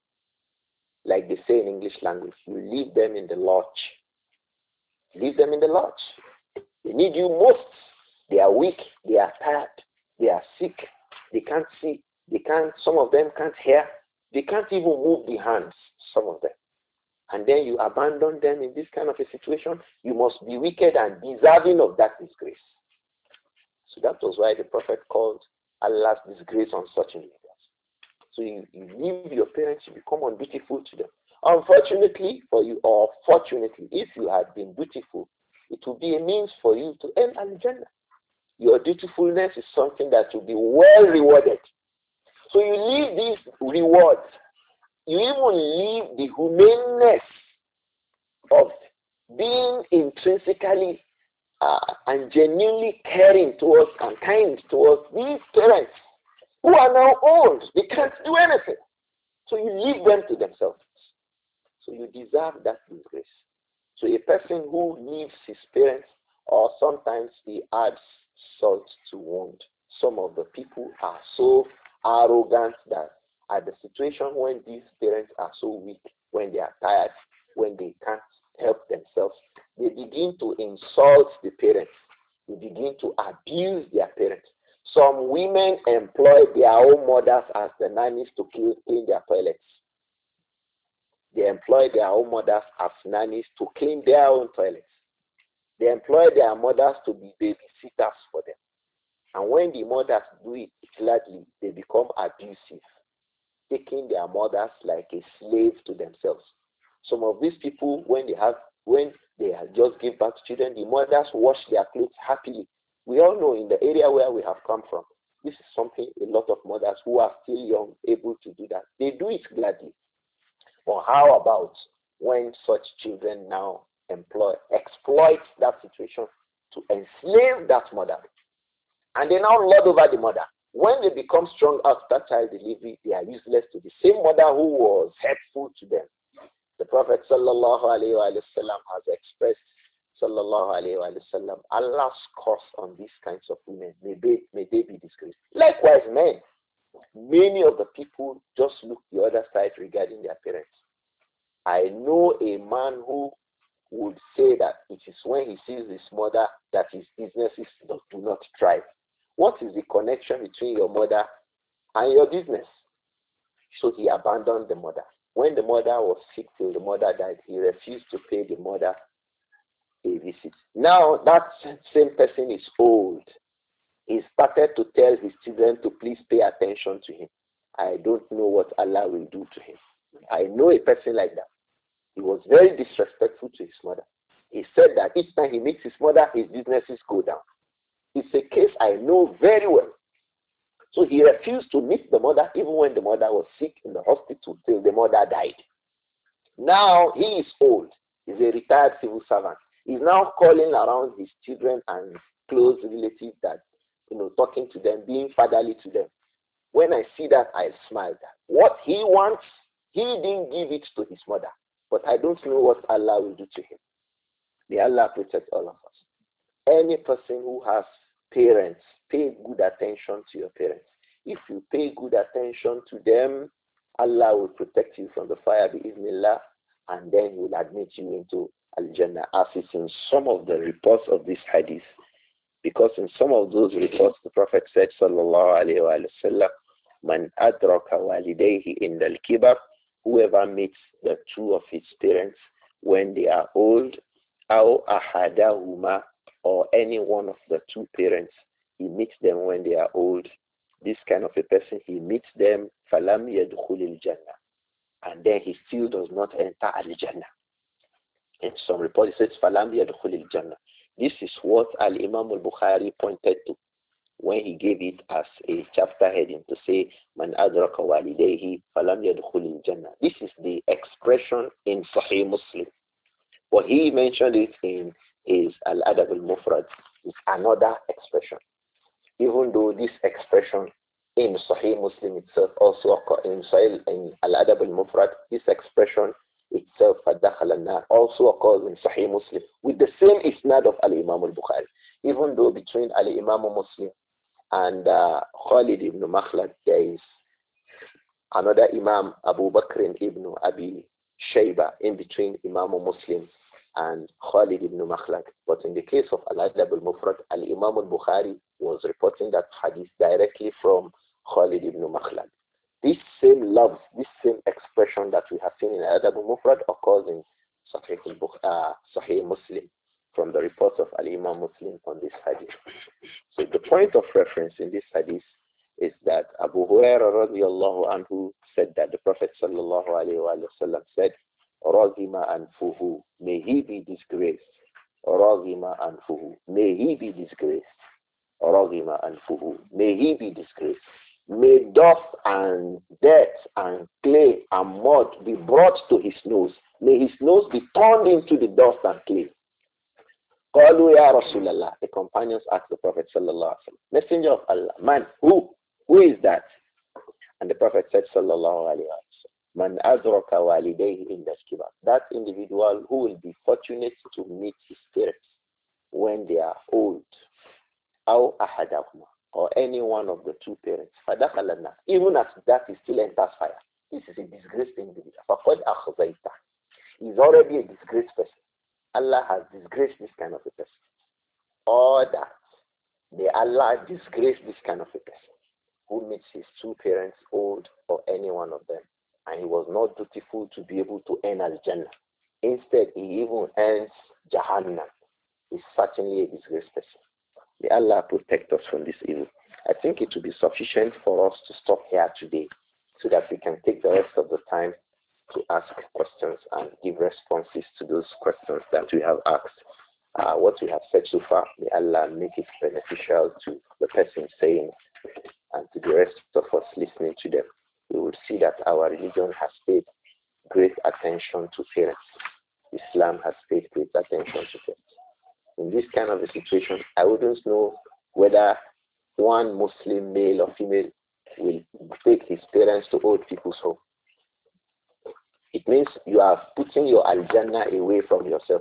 Like they say in English language, you leave them in the lodge. Leave them in the lodge. They need you most. They are weak. They are tired. They are sick. They can't see. Some of them can't hear. They can't even move the hands, some of them. and then you abandon them in this kind of a situation, you must be wicked and deserving of that disgrace. So that was why the Prophet called Allah's disgrace on such individuals. So you leave your parents, you become undutiful to them. Unfortunately for you, or fortunately, if you had been dutiful, it will be a means for you to earn Al-Jannah. Your dutifulness is something that will be well rewarded. So you leave these rewards. You even leave the humaneness of being intrinsically and genuinely caring towards and kind towards these parents who are now old. They can't do anything. So you leave them to themselves. So you deserve that disgrace. So a person who leaves his parents, or sometimes he adds salt to wound. Some of the people are so arrogant that at the situation when these parents are so weak, when they are tired, when they can't help themselves, they begin to insult the parents. They begin to abuse their parents. Some women employ their own mothers as the nannies to clean their toilets. They employ their own mothers as nannies to clean their own toilets. They employ their mothers to be babysitters for them. And when the mothers do it gladly, they become abusive, taking their mothers like a slave to themselves. Some of these people, when they have just give birth to children, the mothers wash their clothes happily. We all know in the area where we have come from, this is something a lot of mothers who are still young able to do that. They do it gladly. Or how about when such children now exploit that situation to enslave that mother? And they now lord over the mother. When they become strong after child delivery, they are useless to the same mother who was hurtful to them. The Prophet sallallahu alaihi wasallam has expressed sallallahu alaihi wasallam Allah's curse on these kinds of women. May they be disgraced. Likewise, men. Many of the people just look the other side regarding their parents. I know a man who would say that it is when he sees his mother that his businesses do not thrive. What is the connection between your mother and your business? So he abandoned the mother. When the mother was sick till the mother died, he refused to pay the mother a visit. Now that same person is old. He started to tell his children to please pay attention to him. I don't know what Allah will do to him. I know a person like that. He was very disrespectful to his mother. He said that each time he meets his mother, his businesses go down. It's a case I know very well. So he refused to meet the mother even when the mother was sick in the hospital till the mother died. Now he is old. He's a retired civil servant. He's now calling around his children and close relatives that, talking to them, being fatherly to them. When I see that, I smile. What he wants, he didn't give it to his mother. But I don't know what Allah will do to him. May Allah protect all of us. Any person who has parents, pay good attention to your parents. If you pay good attention to them, Allah will protect you from the fire, bi'idhnillah, and then He will admit you into Al-Jannah, as is in some of the reports of this hadith. Because in some of those reports, the Prophet said, sallallahu alayhi wa sallam, man adraka walidayhi indal kibar, whoever meets the two of his parents when they are old, aw ahadahuma, or any one of the two parents, he meets them when they are old. This kind of a person, he meets them, falam yadkhulil jannah, and then he still does not enter al-jannah. In some reports, it says falam yadkhulil jannah. This is what Al-Imam al-Bukhari pointed to when he gave it as a chapter heading to say, man adraka walidayhi falam yadkhulil jannah. This is the expression in Sahih Muslim. But he mentioned it in his Al-Adab al-Mufrad. It's another expression. Even though this expression in Sahih Muslim itself also occurs in Al-Adab al-Mufrad, this expression itself also occurs in Sahih Muslim with the same isnad of Al-Imam al-Bukhari. Even though between Al-Imam Muslim and Khalid ibn Makhlad there is another Imam, Abu Bakr ibn Abi Shayba, in between Imam Muslim and Khalid ibn Makhlad. But in the case of Al-Adab al-Mufrad, Al-Imam al-Bukhari was reporting that hadith directly from Khalid ibn Makhlad. This same love, this same expression that we have seen in Adab al-Mufrad occurs in Sahih Muslim from the reports of Al-Imam Muslim on this hadith. So the point of reference in this hadith is that Abu Hurairah radiallahu anhu said that the Prophet sallallahu alayhi wa sallam said, Ragima anfuhu, may he be disgraced. Ragima anfuhu, may he be disgraced. Ragima anfuhu, may he be disgraced. May dust and dirt and clay and mud be brought to his nose. May his nose be turned into the dust and clay. Qalu ya Rasulallah. The companions asked the Prophet sallallahu alaihi wasallam, Messenger of Allah, man, who is that? And the Prophet said sallallahu alaihi wasallam, man azraka walidayhi in kibar. That individual who will be fortunate to meet his parents when they are old. Aw ahadahuma, or any one of the two parents. Fadakhalana. Even as that he still enters fire. This is a disgraced individual. Faqad akhzayta. He's already a disgraced person. Allah has disgraced this kind of a person. Or that may Allah disgrace this kind of a person who meets his two parents old or any one of them. And he was not dutiful to be able to earn al-Jannah. Instead, he even earns Jahannam. He's certainly a disgraced person. May Allah protect us from this evil. I think it will be sufficient for us to stop here today so that we can take the rest of the time to ask questions and give responses to those questions that we have asked. What we have said so far, may Allah make it beneficial to the person saying and to the rest of us listening to them. We will see that our religion has paid great attention to parents. Islam has paid great attention to parents. In this kind of a situation, I wouldn't know whether one Muslim male or female will take his parents to old people's home. It means you are putting your al-Jannah away from yourself.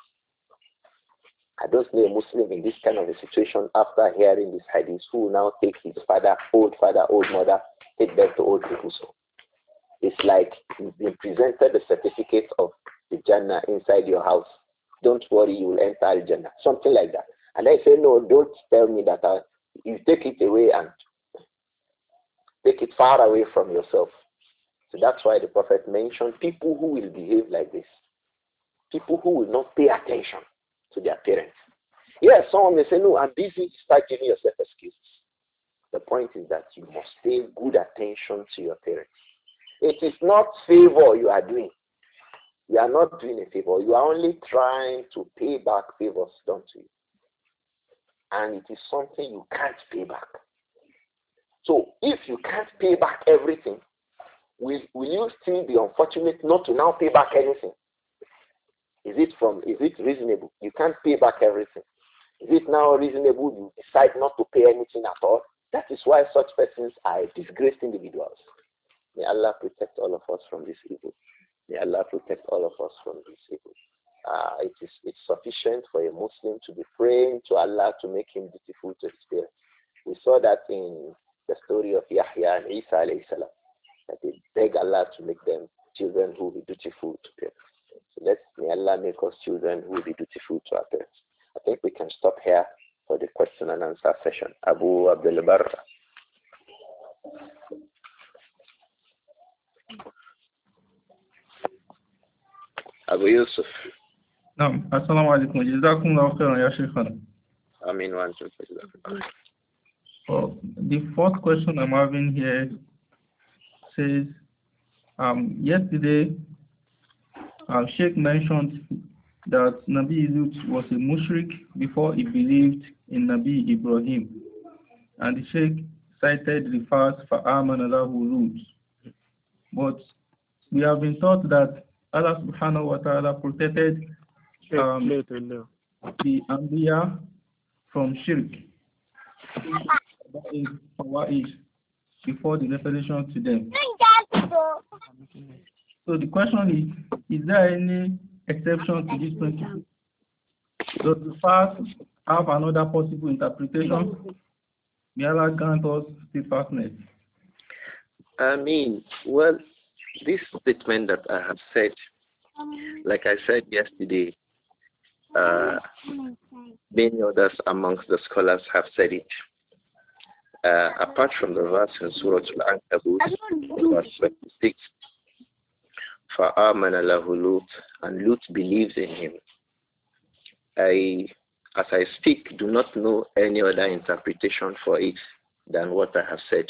I don't know a Muslim in this kind of a situation after hearing this hadith who will now take his father, old mother, take them to old people's home. It's like you've been presented the certificate of the Jannah inside your house. Don't worry, you will enter al-Jannah. Something like that. And I say, no, don't tell me that you take it away and take it far away from yourself. So that's why the Prophet mentioned people who will behave like this. People who will not pay attention to their parents. Yes, someone may say, no, I'm busy. Start giving yourself excuses. The point is that you must pay good attention to your parents. It is not favor you are doing. You are not doing a favor. You are only trying to pay back favors done to you. And it is something you can't pay back. So if you can't pay back everything, will you still be unfortunate not to now pay back anything? Is it reasonable? You can't pay back everything. Is it now reasonable you decide not to pay anything at all? That is why such persons are disgraced individuals. May Allah protect all of us from this evil. May Allah protect all of us from this evil. It's sufficient for a Muslim to be praying to Allah to make him dutiful to his parents. We saw that in the story of Yahya and Isa alayhi salam, that they beg Allah to make them children who will be dutiful to parents. So may Allah make us children who will be dutiful to our parents. I think we can stop here for the question and answer session. Abu Abdul Barra. Abu Yusuf. Assalamu alaikum. Jazakumullahu khairan ya Shaykhana. Amin wa antum. The fourth question I'm having here says, yesterday, Sheikh mentioned that Nabi Lut was a mushrik before he believed in Nabi Ibrahim. And the Sheikh cited the verse, فَآمَنَ لَهُ Lut. But we have been taught that Allah subhanahu wa ta'ala protected the Anbiya from shirk before the revelation to them. So the question is there any exception to this principle? Does the verse have another possible interpretation? May Allah grant us steadfastness. Well, this statement that I have said, like I said yesterday, many others amongst the scholars have said it. apart from the verse in Surah Al-Ankabut, verse 26, فَآمَنَ لَهُ لُوطٌ, and Lut believes in him. As I speak, do not know any other interpretation for it than what I have said.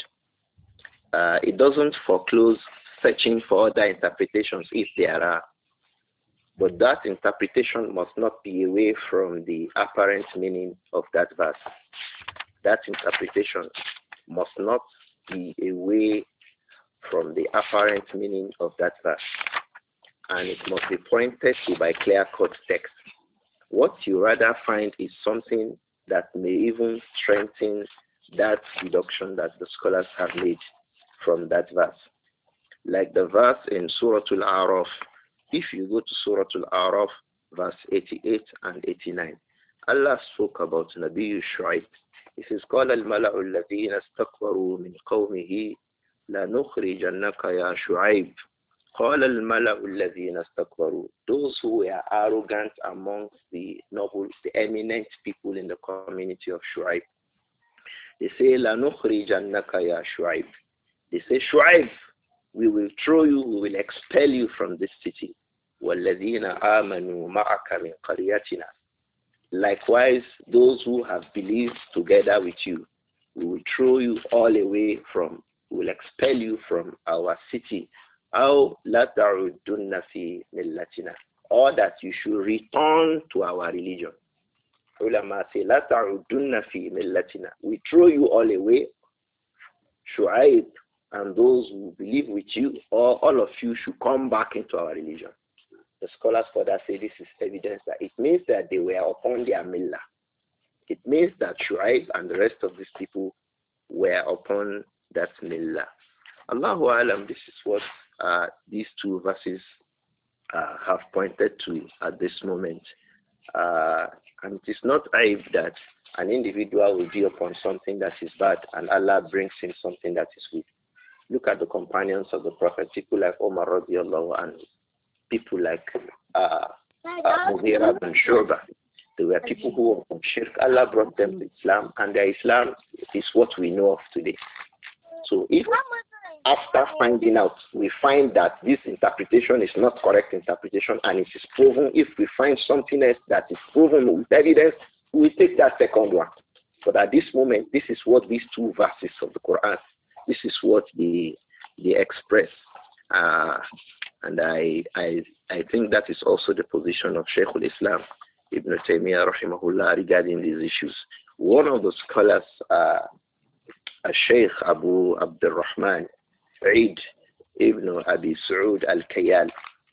It doesn't foreclose searching for other interpretations if there are. But that interpretation must not be away from the apparent meaning of that verse. That interpretation must not be away from the apparent meaning of that verse. And it must be pointed to by clear-cut text. What you rather find is something that may even strengthen that deduction that the scholars have made from that verse. Like the verse in Surah Al-A'raf. If you go to Surah Al-A'raf, verse 88 and 89, Allah spoke about Nabi Shu'aib. He says, قَالَ الْمَلَأُ الَّذِينَ اسْتَكْبَرُوا مِنْ قَوْمِهِ لَنُخْرِجَنَّكَ يَا شُعَيْبُ قَالَ الْمَلَأُ الَّذِينَ اسْتَكْبَرُوا. Those who were arrogant amongst the noble, the eminent people in the community of Shu'aib, they say, لَنُخْرِجَنَّكَ يَا شُعَيْبُ. They say, Shu'aib, we will throw you, we will expel you from this city. وَالَّذِينَ آمَنُوا مَعَكَ مِنْ قَرْيَتِنَا. Likewise, those who have believed together with you, we will throw you all away from, we will expel you from our city. أَوْ لَا تَعُدُّنَّ فِي مِلَّتِنَا. Or that you should return to our religion. Ulama say, لَا تَعُدُّنَّ فِي مِلَّتِنَا. We throw you all away. Shu'aib and those who believe with you, or all of you should come back into our religion. The scholars further say this is evidence that it means that they were upon their millah. It means that Shu'aib and the rest of these people were upon that millah. Allahu Alam, this is what these two verses have pointed to at this moment. And it is not aib that an individual will be upon something that is bad and Allah brings him something that is good. Look at the companions of the Prophet, people like Omar radiallahu anhu, people like Mughira bin Shu'bah. They were people who were from shirk. Allah brought them to Islam, and their Islam is what we know of today. So if after finding out, we find that this interpretation is not correct interpretation and it is proven, if we find something else that is proven with evidence, we take that second one. But at this moment, this is what these two verses of the Quran, this is what they express. And I think that is also the position of Shaykh al-Islam Ibn Taymiyyah rahimahullah regarding these issues. One of the scholars, Shaykh Abu Abdurrahman Eid Ibn Abi Saud al-Kayal,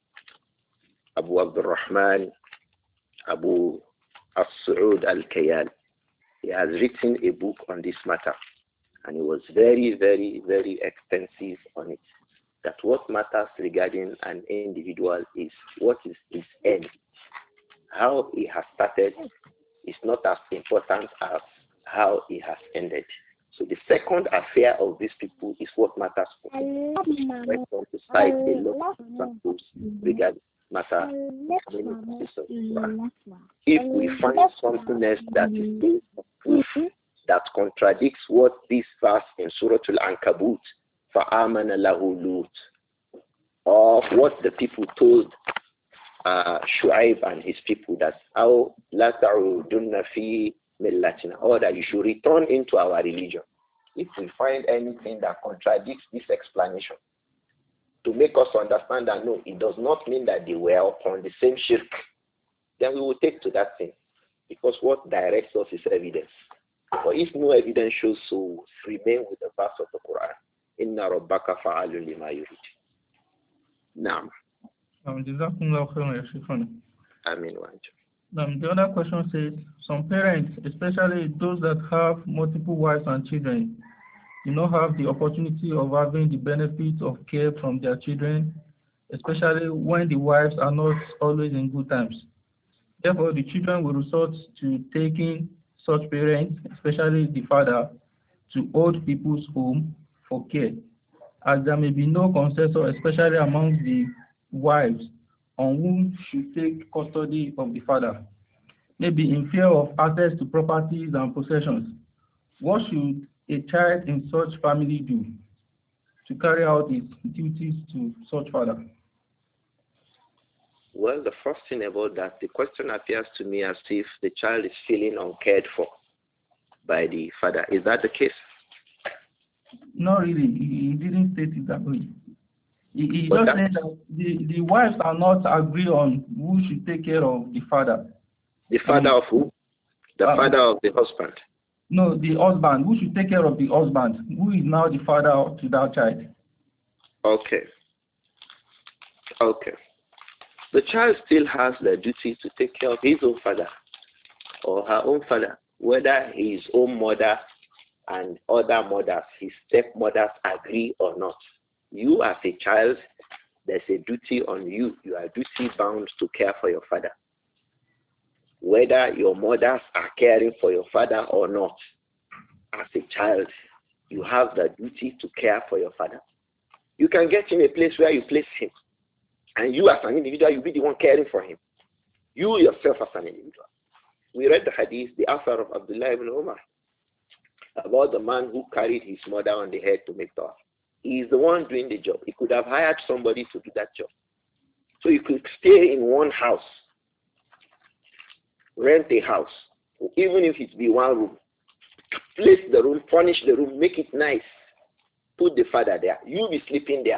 Abu Abdurrahman Abu As-Saud al-Kayal, he has written a book on this matter, and it was very, very, very extensive on it. That what matters regarding an individual is what is his end. How he has started is not as important as how he has ended. So the second affair of these people is what matters for them. We're going to cite a lot of examples regarding matter. If we find something else that is based on proof that contradicts what this verse in Surah Al-Ankabut, فَآمَنَ لَهُ لُوطٌ, or what the people told Shu'aib and his people, that أَوْ لَا تَعُودُنَّ فِي مِلَّتِنَا, or that you should return into our religion. If we find anything that contradicts this explanation, to make us understand that no, it does not mean that they were upon the same shirk, then we will take to that thing. Because what directs us is evidence. But if no evidence shows so, remain with the verse of the Quran. Inna rabbaka fa'alun lima yurid. Naam. Amin wa antum. The other question says, some parents, especially those that have multiple wives and children, do not have the opportunity of having the benefit of care from their children, especially when the wives are not always in good times. Therefore, the children will resort to taking such parents, especially the father, to old people's home for care, as there may be no consensus, especially among the wives, on whom should take custody of the father, maybe in fear of access to properties and possessions. What should a child in such family do to carry out his duties to such father? Well, the first thing about that, the question appears to me as if the child is feeling uncared for by the father. Is that the case? Not really. He didn't state it that way. He But just said that the wives are not agree on who should take care of the father. the father of who? The father of the husband. No, the husband. Who should take care of the husband? Who is now the father to that child? Okay. Okay. The child still has the duty to take care of his own father or her own father, whether his own mother and other mothers, his stepmothers, agree or not. You as a child, there's a duty on you. You are duty bound to care for your father. Whether your mothers are caring for your father or not, as a child, you have the duty to care for your father. You can get him a place where you place him. And you as an individual, you'll be the one caring for him. You yourself as an individual. We read the hadith, the author of Abdullah ibn Umar, about the man who carried his mother on the head to make tawaf. He is the one doing the job. He could have hired somebody to do that job. So you could stay in one house, rent a house, even if it be one room. Place the room, furnish the room, make it nice. Put the father there. You be sleeping there.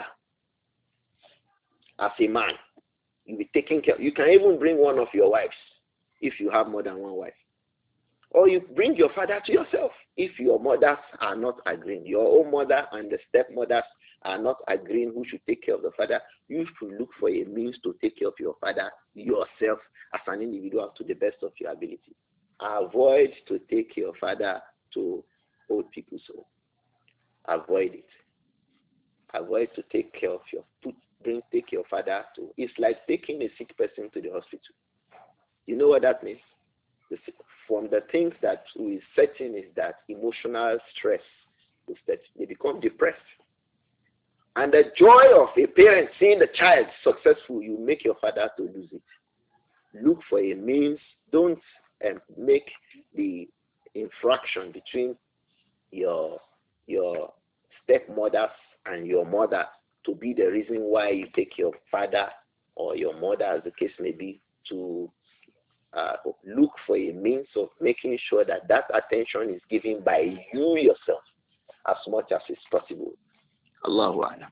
As a man, you'll be taking care. You can even bring one of your wives if you have more than one wife. Or you bring your father to yourself if your mothers are not agreeing. Your own mother and the stepmothers are not agreeing who should take care of the father. You should look for a means to take care of your father yourself as an individual to the best of your ability. Avoid to take your father to old people's home. Avoid it. Avoid to take care of take your father to. It's like taking a sick person to the hospital. You know what that means? From the things that we setting is that emotional stress is that they become depressed. And the joy of a parent seeing the child successful, you make your father to lose it. Look for a means. Don't make the infraction between your stepmothers and your mother to be the reason why you take your father or your mother, as the case may be, to look for a means of making sure that that attention is given by you yourself as much as is possible. Allahu Akbar.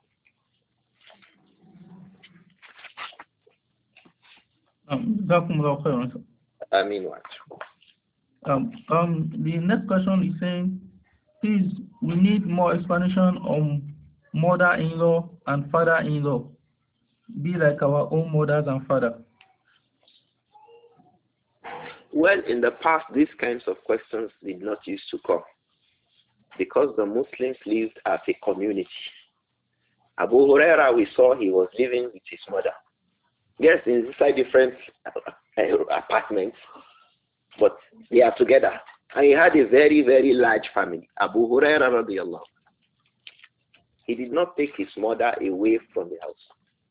I mean what? The next question is saying, please, we need more explanation on mother-in-law and father-in-law. Be like our own mothers and fathers. Well, in the past, these kinds of questions did not used to come because the Muslims lived as a community. Abu Huraira, we saw he was living with his mother. Yes, inside different apartments, but they are together. And he had a very, very large family. Abu Huraira radiallahu. He did not take his mother away from the house.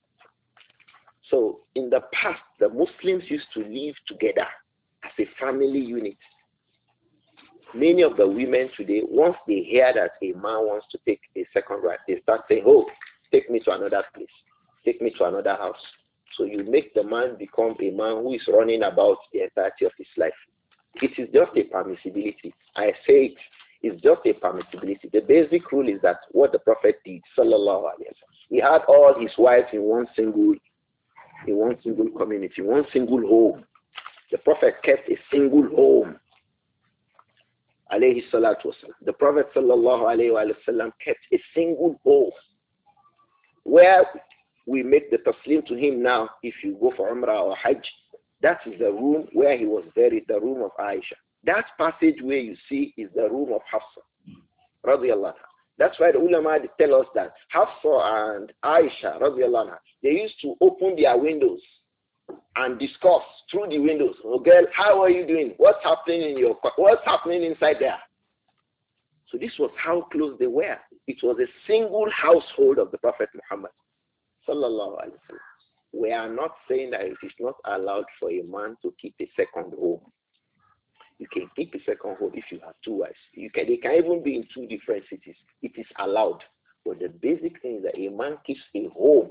So in the past, the Muslims used to live together as a family unit. Many of the women today, once they hear that a man wants to take a second wife, they start saying, oh, take me to another place. Take me to another house. So you make the man become a man who is running about the entirety of his life. It is just a permissibility. I say it's just a permissibility. The basic rule is that what the Prophet did, sallallahu alaihi wasallam, he had all his wives in one single community, one single home. The Prophet kept a single home. Alayhi salatu wasalam. The Prophet sallallahu alayhi wa sallam kept a single home. Where we make the taslim to him now, if you go for Umrah or Hajj, that is the room where he was buried, the room of Aisha. That passage where you see is the room of Hafsa, radiallahu anha. That's why the ulama tell us that Hafsa and Aisha, radiallahu anha, they used to open their windows and discuss through the windows. Oh girl, how are you doing? What's happening inside there? So this was how close they were. It was a single household of the Prophet Muhammad, sallallahu alaihi wasallam. We are not saying that it is not allowed for a man to keep a second home. You can keep a second home if you have two wives. They can even be in two different cities. It is allowed. But the basic thing is that a man keeps a home.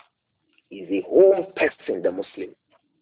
Is a home person, the Muslim.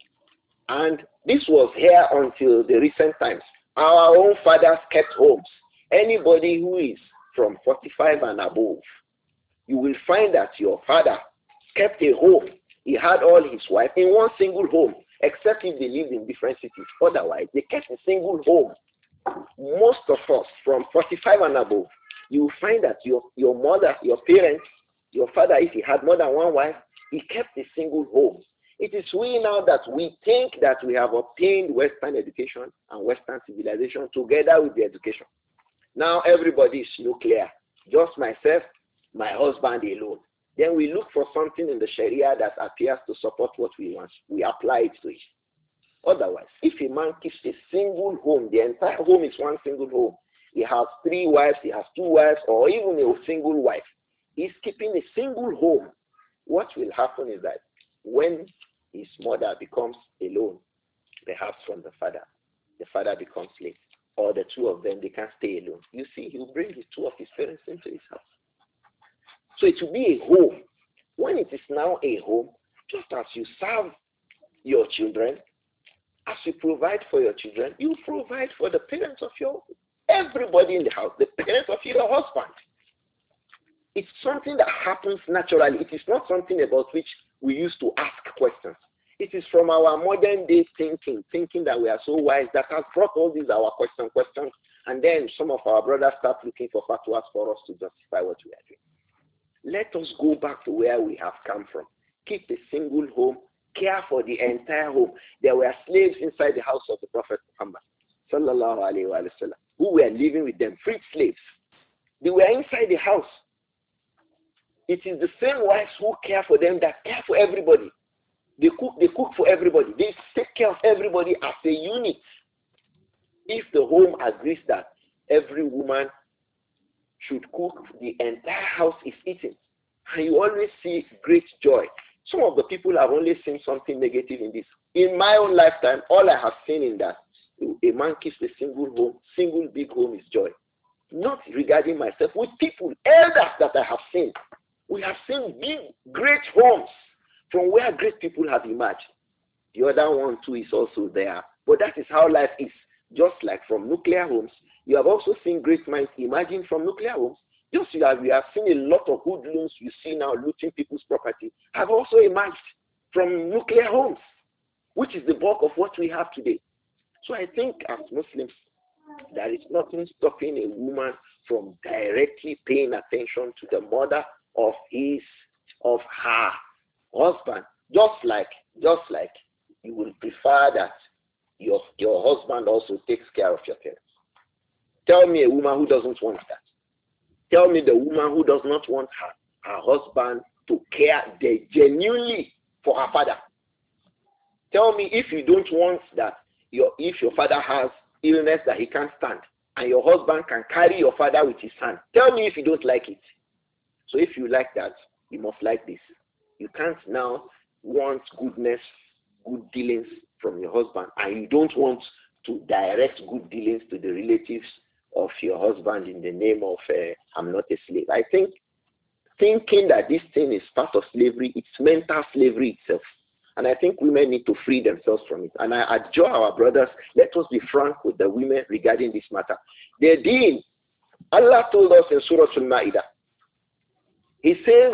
And this was here until the recent times. Our own fathers kept homes. Anybody who is from 45 and above, you will find that your father kept a home. He had all his wives in one single home, except if they lived in different cities. Otherwise, they kept a single home. Most of us from 45 and above, you will find that your mother, your parents, your father, if he had more than one wife, he kept a single home. It is we now that we think that we have obtained Western education and Western civilization together with the education. Now everybody is nuclear. Just myself, my husband alone. Then we look for something in the Sharia that appears to support what we want. We apply it to it. Otherwise, if a man keeps a single home, the entire home is one single home. He has 3 wives, he has 2 wives, or even a single wife. He's keeping a single home. What will happen is that when his mother becomes alone, perhaps from the father becomes late, or the two of them, they can't stay alone. You see, he'll bring the 2 of his parents into his house. So it will be a home. When it is now a home, just as you serve your children, as you provide for your children, you provide for the parents of everybody in the house, the parents of your husband. It's something that happens naturally. It is not something about which we used to ask questions. It is from our modern day thinking that we are so wise, that has brought all these our questions, and then some of our brothers start looking for fatwas for us to justify what we are doing. Let us go back to where we have come from. Keep a single home, care for the entire home. There were slaves inside the house of the Prophet Muhammad, sallallahu alaihi wasallam, who were living with them, freed slaves. They were inside the house. It is the same wives who care for them that care for everybody. They cook for everybody. They take care of everybody as a unit. If the home agrees that every woman should cook, the entire house is eating. And you always see great joy. Some of the people have only seen something negative in this. In my own lifetime, all I have seen in that, a man keeps a single home, single big home is joy. Not regarding myself, with people, elders that I have seen. We have seen big, great homes from where great people have emerged. The other one too is also there. But that is how life is. Just like from nuclear homes, you have also seen great minds emerging from nuclear homes. Just we have seen a lot of hoodlums you see now looting people's property have also emerged from nuclear homes, which is the bulk of what we have today. So I think as Muslims, there is nothing stopping a woman from directly paying attention to the mother of her husband, just like you will prefer that your husband also takes care of your parents. Tell me a woman who doesn't want that. Tell me the woman who does not want her husband to care genuinely for her father. Tell me if you don't want that, if your father has illness that he can't stand, and your husband can carry your father with his hand. Tell me if you don't like it. So if you like that, you must like this. You can't now want goodness, good dealings from your husband, and you don't want to direct good dealings to the relatives of your husband in the name of I'm not a slave. I think thinking that this thing is part of slavery, it's mental slavery itself. And I think women need to free themselves from it. And I adjure our brothers, let us be frank with the women regarding this matter. The deen, Allah told us in Surah Al-Ma'idah, He says,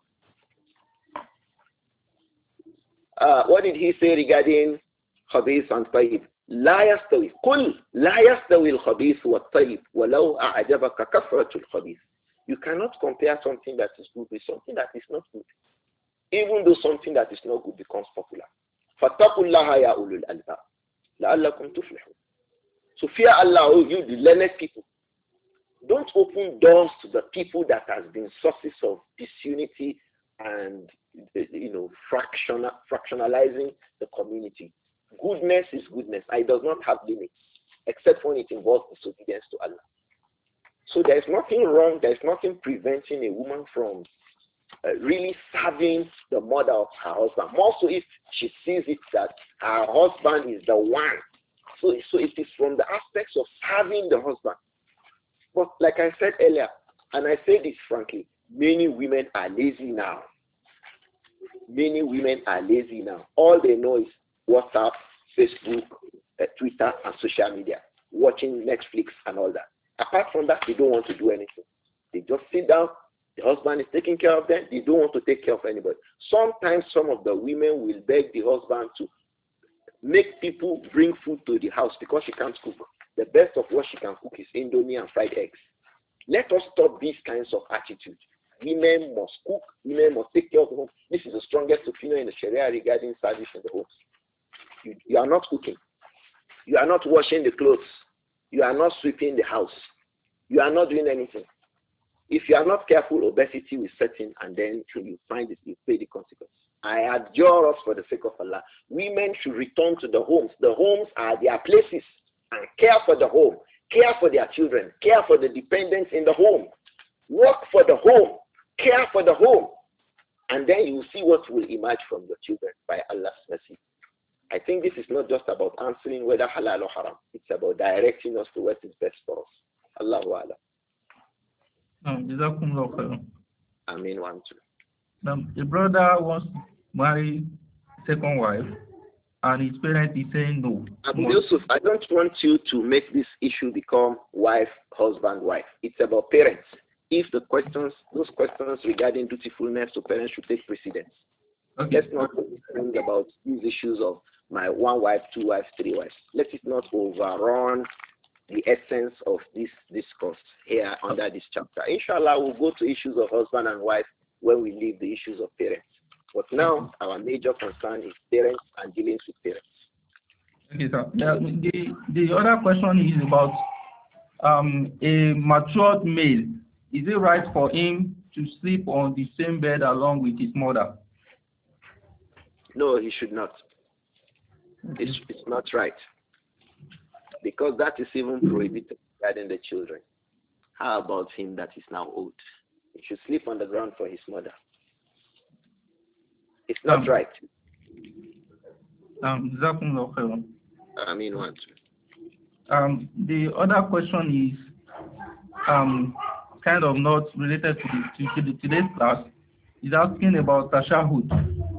what did he say regarding khabith and tayyib? لا يستوي قل لا يستوي الخبيث والطيب ولو أعجبك كثرة الخبيث. You cannot compare something that is good with something that is not good, even though something that is not good becomes popular. فاتقوا الله يا أولي الألباب لعلكم تفلحون. So fear Allah, oh you the learned people. Don't open doors to the people that has been sources of disunity and fractionalizing the community. Goodness is goodness. It does not have limits, except when it involves disobedience to Allah. So there is nothing wrong, there is nothing preventing a woman from really serving the mother of her husband. More so if she sees it that her husband is the one So it is from the aspects of serving the husband. But like I said earlier, and I say this frankly, many women are lazy now. Many women are lazy now. All they know is WhatsApp, Facebook, Twitter, and social media, watching Netflix and all that. Apart from that, they don't want to do anything. They just sit down. The husband is taking care of them. They don't want to take care of anybody. Sometimes some of the women will beg the husband to make people bring food to the house because she can't cook. The best of what she can cook is Indomie and fried eggs. Let us stop these kinds of attitudes. Women must cook. Women must take care of the home. This is the strongest opinion in the Sharia regarding service in the home. You are not cooking. You are not washing the clothes. You are not sweeping the house. You are not doing anything. If you are not careful, obesity will set in, and then you find it, you pay the consequences. I adjure us for the sake of Allah. Women should return to the homes. The homes are their places, and care for the home, care for their children, care for the dependents in the home, work for the home, care for the home, and then you will see what will emerge from your children by Allah's mercy. I think this is not just about answering whether halal or haram. It's about directing us to what is best for us. Allahu Akbar. I mean, one, two. A brother wants to marry second wife, and his parents is saying no. Abu Yusuf, I don't want you to make this issue become wife, husband, wife. It's about parents. If those questions regarding dutifulness to parents should take precedence. Okay. Let's not think about these issues of my one wife, two wives, three wives. Let it not overrun the essence of this discourse here under this chapter. Inshallah, we'll go to issues of husband and wife when we leave the issues of parents. But now, our major concern is parents and dealings with parents. Okay, sir. The other question is about a matured male. Is it right for him to sleep on the same bed along with his mother? No, he should not. It's not right. Because that is even prohibited regarding the children. How about him that is now old? He should sleep on the ground for his mother. It's not right. I mean, one. The other question is kind of not related to today's class. He's asking about tashahud.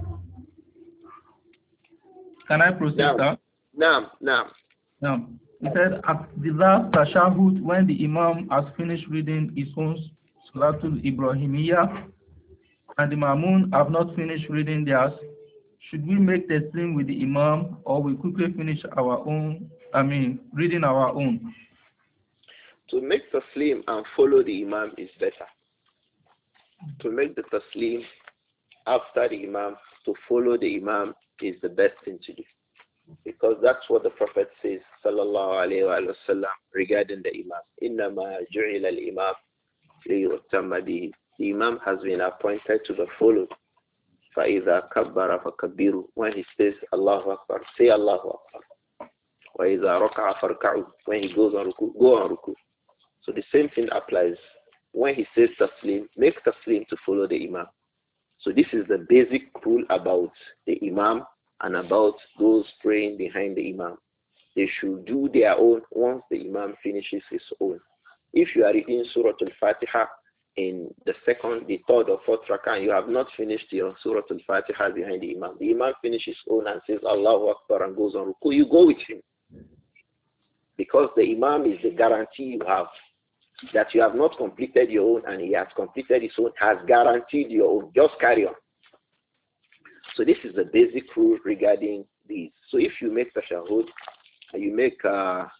Can I proceed, sir? No. He said, at the last tashahud, when the imam has finished reading his own Salatul Ibrahimiyya, and the Mamun have not finished reading theirs, should we make the same with the imam, or we quickly finish our own, reading our own? To make the taslim and follow the imam is better. To make the taslim after the imam, to follow the imam is the best thing to do. Because that's what the Prophet says, sallallahu alayhi wa sallam, regarding the imam. إِنَّمَا جُعِلَ الْإِمَامِ لِيُؤْتَمَّ بِهِ. The imam has been appointed to the followed. فَإِذَا كَبَّرَ فَكَبِّرُوا. When he says Allahu Akbar, say Allahu Akbar. وَإِذَا رَكَعَ فَارْكَعُوا. When he goes on ruku, go on ruku. So the same thing applies. When he says taslim, make taslim to follow the imam. So this is the basic rule about the imam and about those praying behind the imam. They should do their own once the imam finishes his own. If you are reading Surah Al-Fatiha in the second, the third or fourth rakah, and you have not finished your Surah Al-Fatiha behind the imam finishes his own and says Allahu Akbar and goes on ruku, you go with him. Because the imam is the guarantee you have that you have not completed your own and he has completed his own, has guaranteed your own. Just carry on. So this is the basic rule regarding these. So if you make tashahud, you make Salatul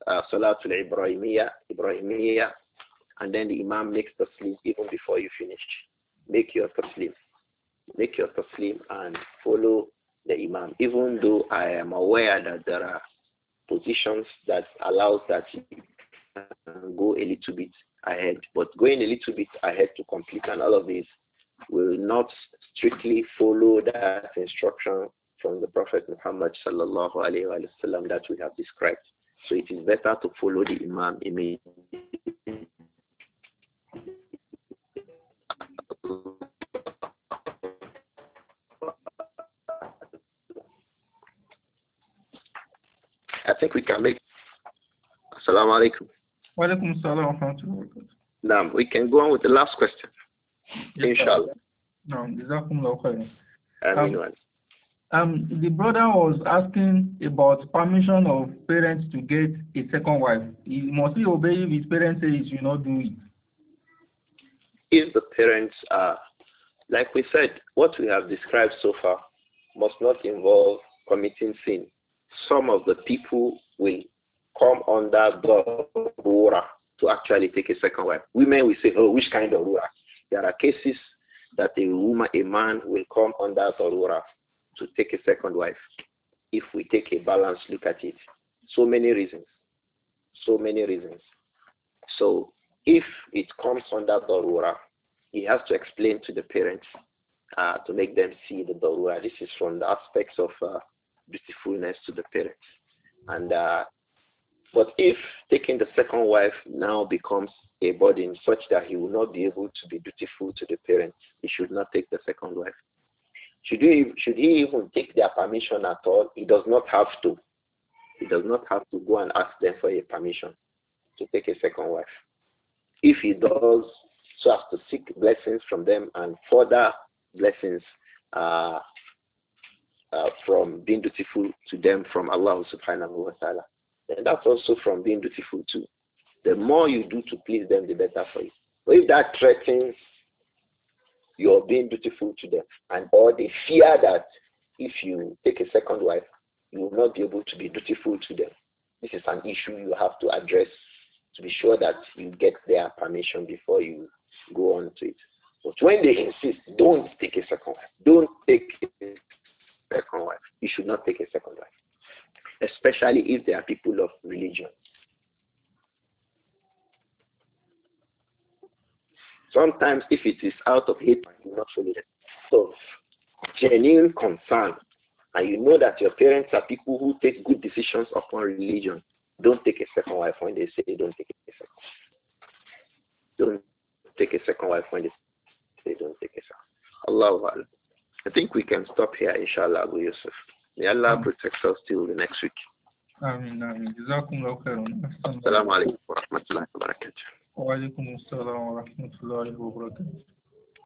Ibrahimiyya, and then the imam makes taslim even before you finish. Make your taslim. Make your taslim and follow the imam. Even though I am aware that there are positions that allows that you can go a little bit ahead. But going a little bit ahead to complete and all of this will not strictly follow that instruction from the Prophet Muhammad sallallahu alayhi wa sallam that we have described. So it is better to follow the imam immediately. I think we can make. Assalamu alaikum. Wa alaikum assalam wa rahmatullahi wa barakatuh. Now we can go on with the last question. Yes, Inshallah. No, jazakumullahu khairan. The brother was asking about permission of parents to get a second wife. He must obey if his parents say he should not do it. If the parents are, like we said, what we have described so far must not involve committing sin. Some of the people will come under the rura to actually take a second wife. Women will say, oh, which kind of rura? There are cases that a man will come under the rura to take a second wife if we take a balanced look at it. So many reasons. So many reasons. So if it comes under darura, he has to explain to the parents to make them see the darura. This is from the aspects of dutifulness to the parents. And but if taking the second wife now becomes a burden such that he will not be able to be dutiful to the parents, he should not take the second wife. Should he even take their permission at all? He does not have to. He does not have to go and ask them for a permission to take a second wife. If he does, so as to seek blessings from them and further blessings from being dutiful to them from Allah subhanahu wa ta'ala, then that's also from being dutiful too. The more you do to please them, the better for you. But if that threatens you're being dutiful to them, and or they fear that if you take a second wife, you will not be able to be dutiful to them. This is an issue you have to address to be sure that you get their permission before you go on to it. But when they insist, don't take a second wife. Don't take a second wife. You should not take a second wife, especially if they are people of religion. Sometimes if it is out of hate, you will not show it. So, genuine concern, and you know that your parents are people who take good decisions upon religion, don't take a second wife when they say don't take a second. Don't take a second wife when they say don't take a second. Allahu Akbar. I think we can stop here, inshallah, Abu Yusuf. May Allah protect us till the next week. Ameen, ameen. Jazakumullahu khairan. Assalamu alaikum wa rahmatullahi wa barakatuh. Wa alaikum assalam wa rahmatullahi wa barakatuh.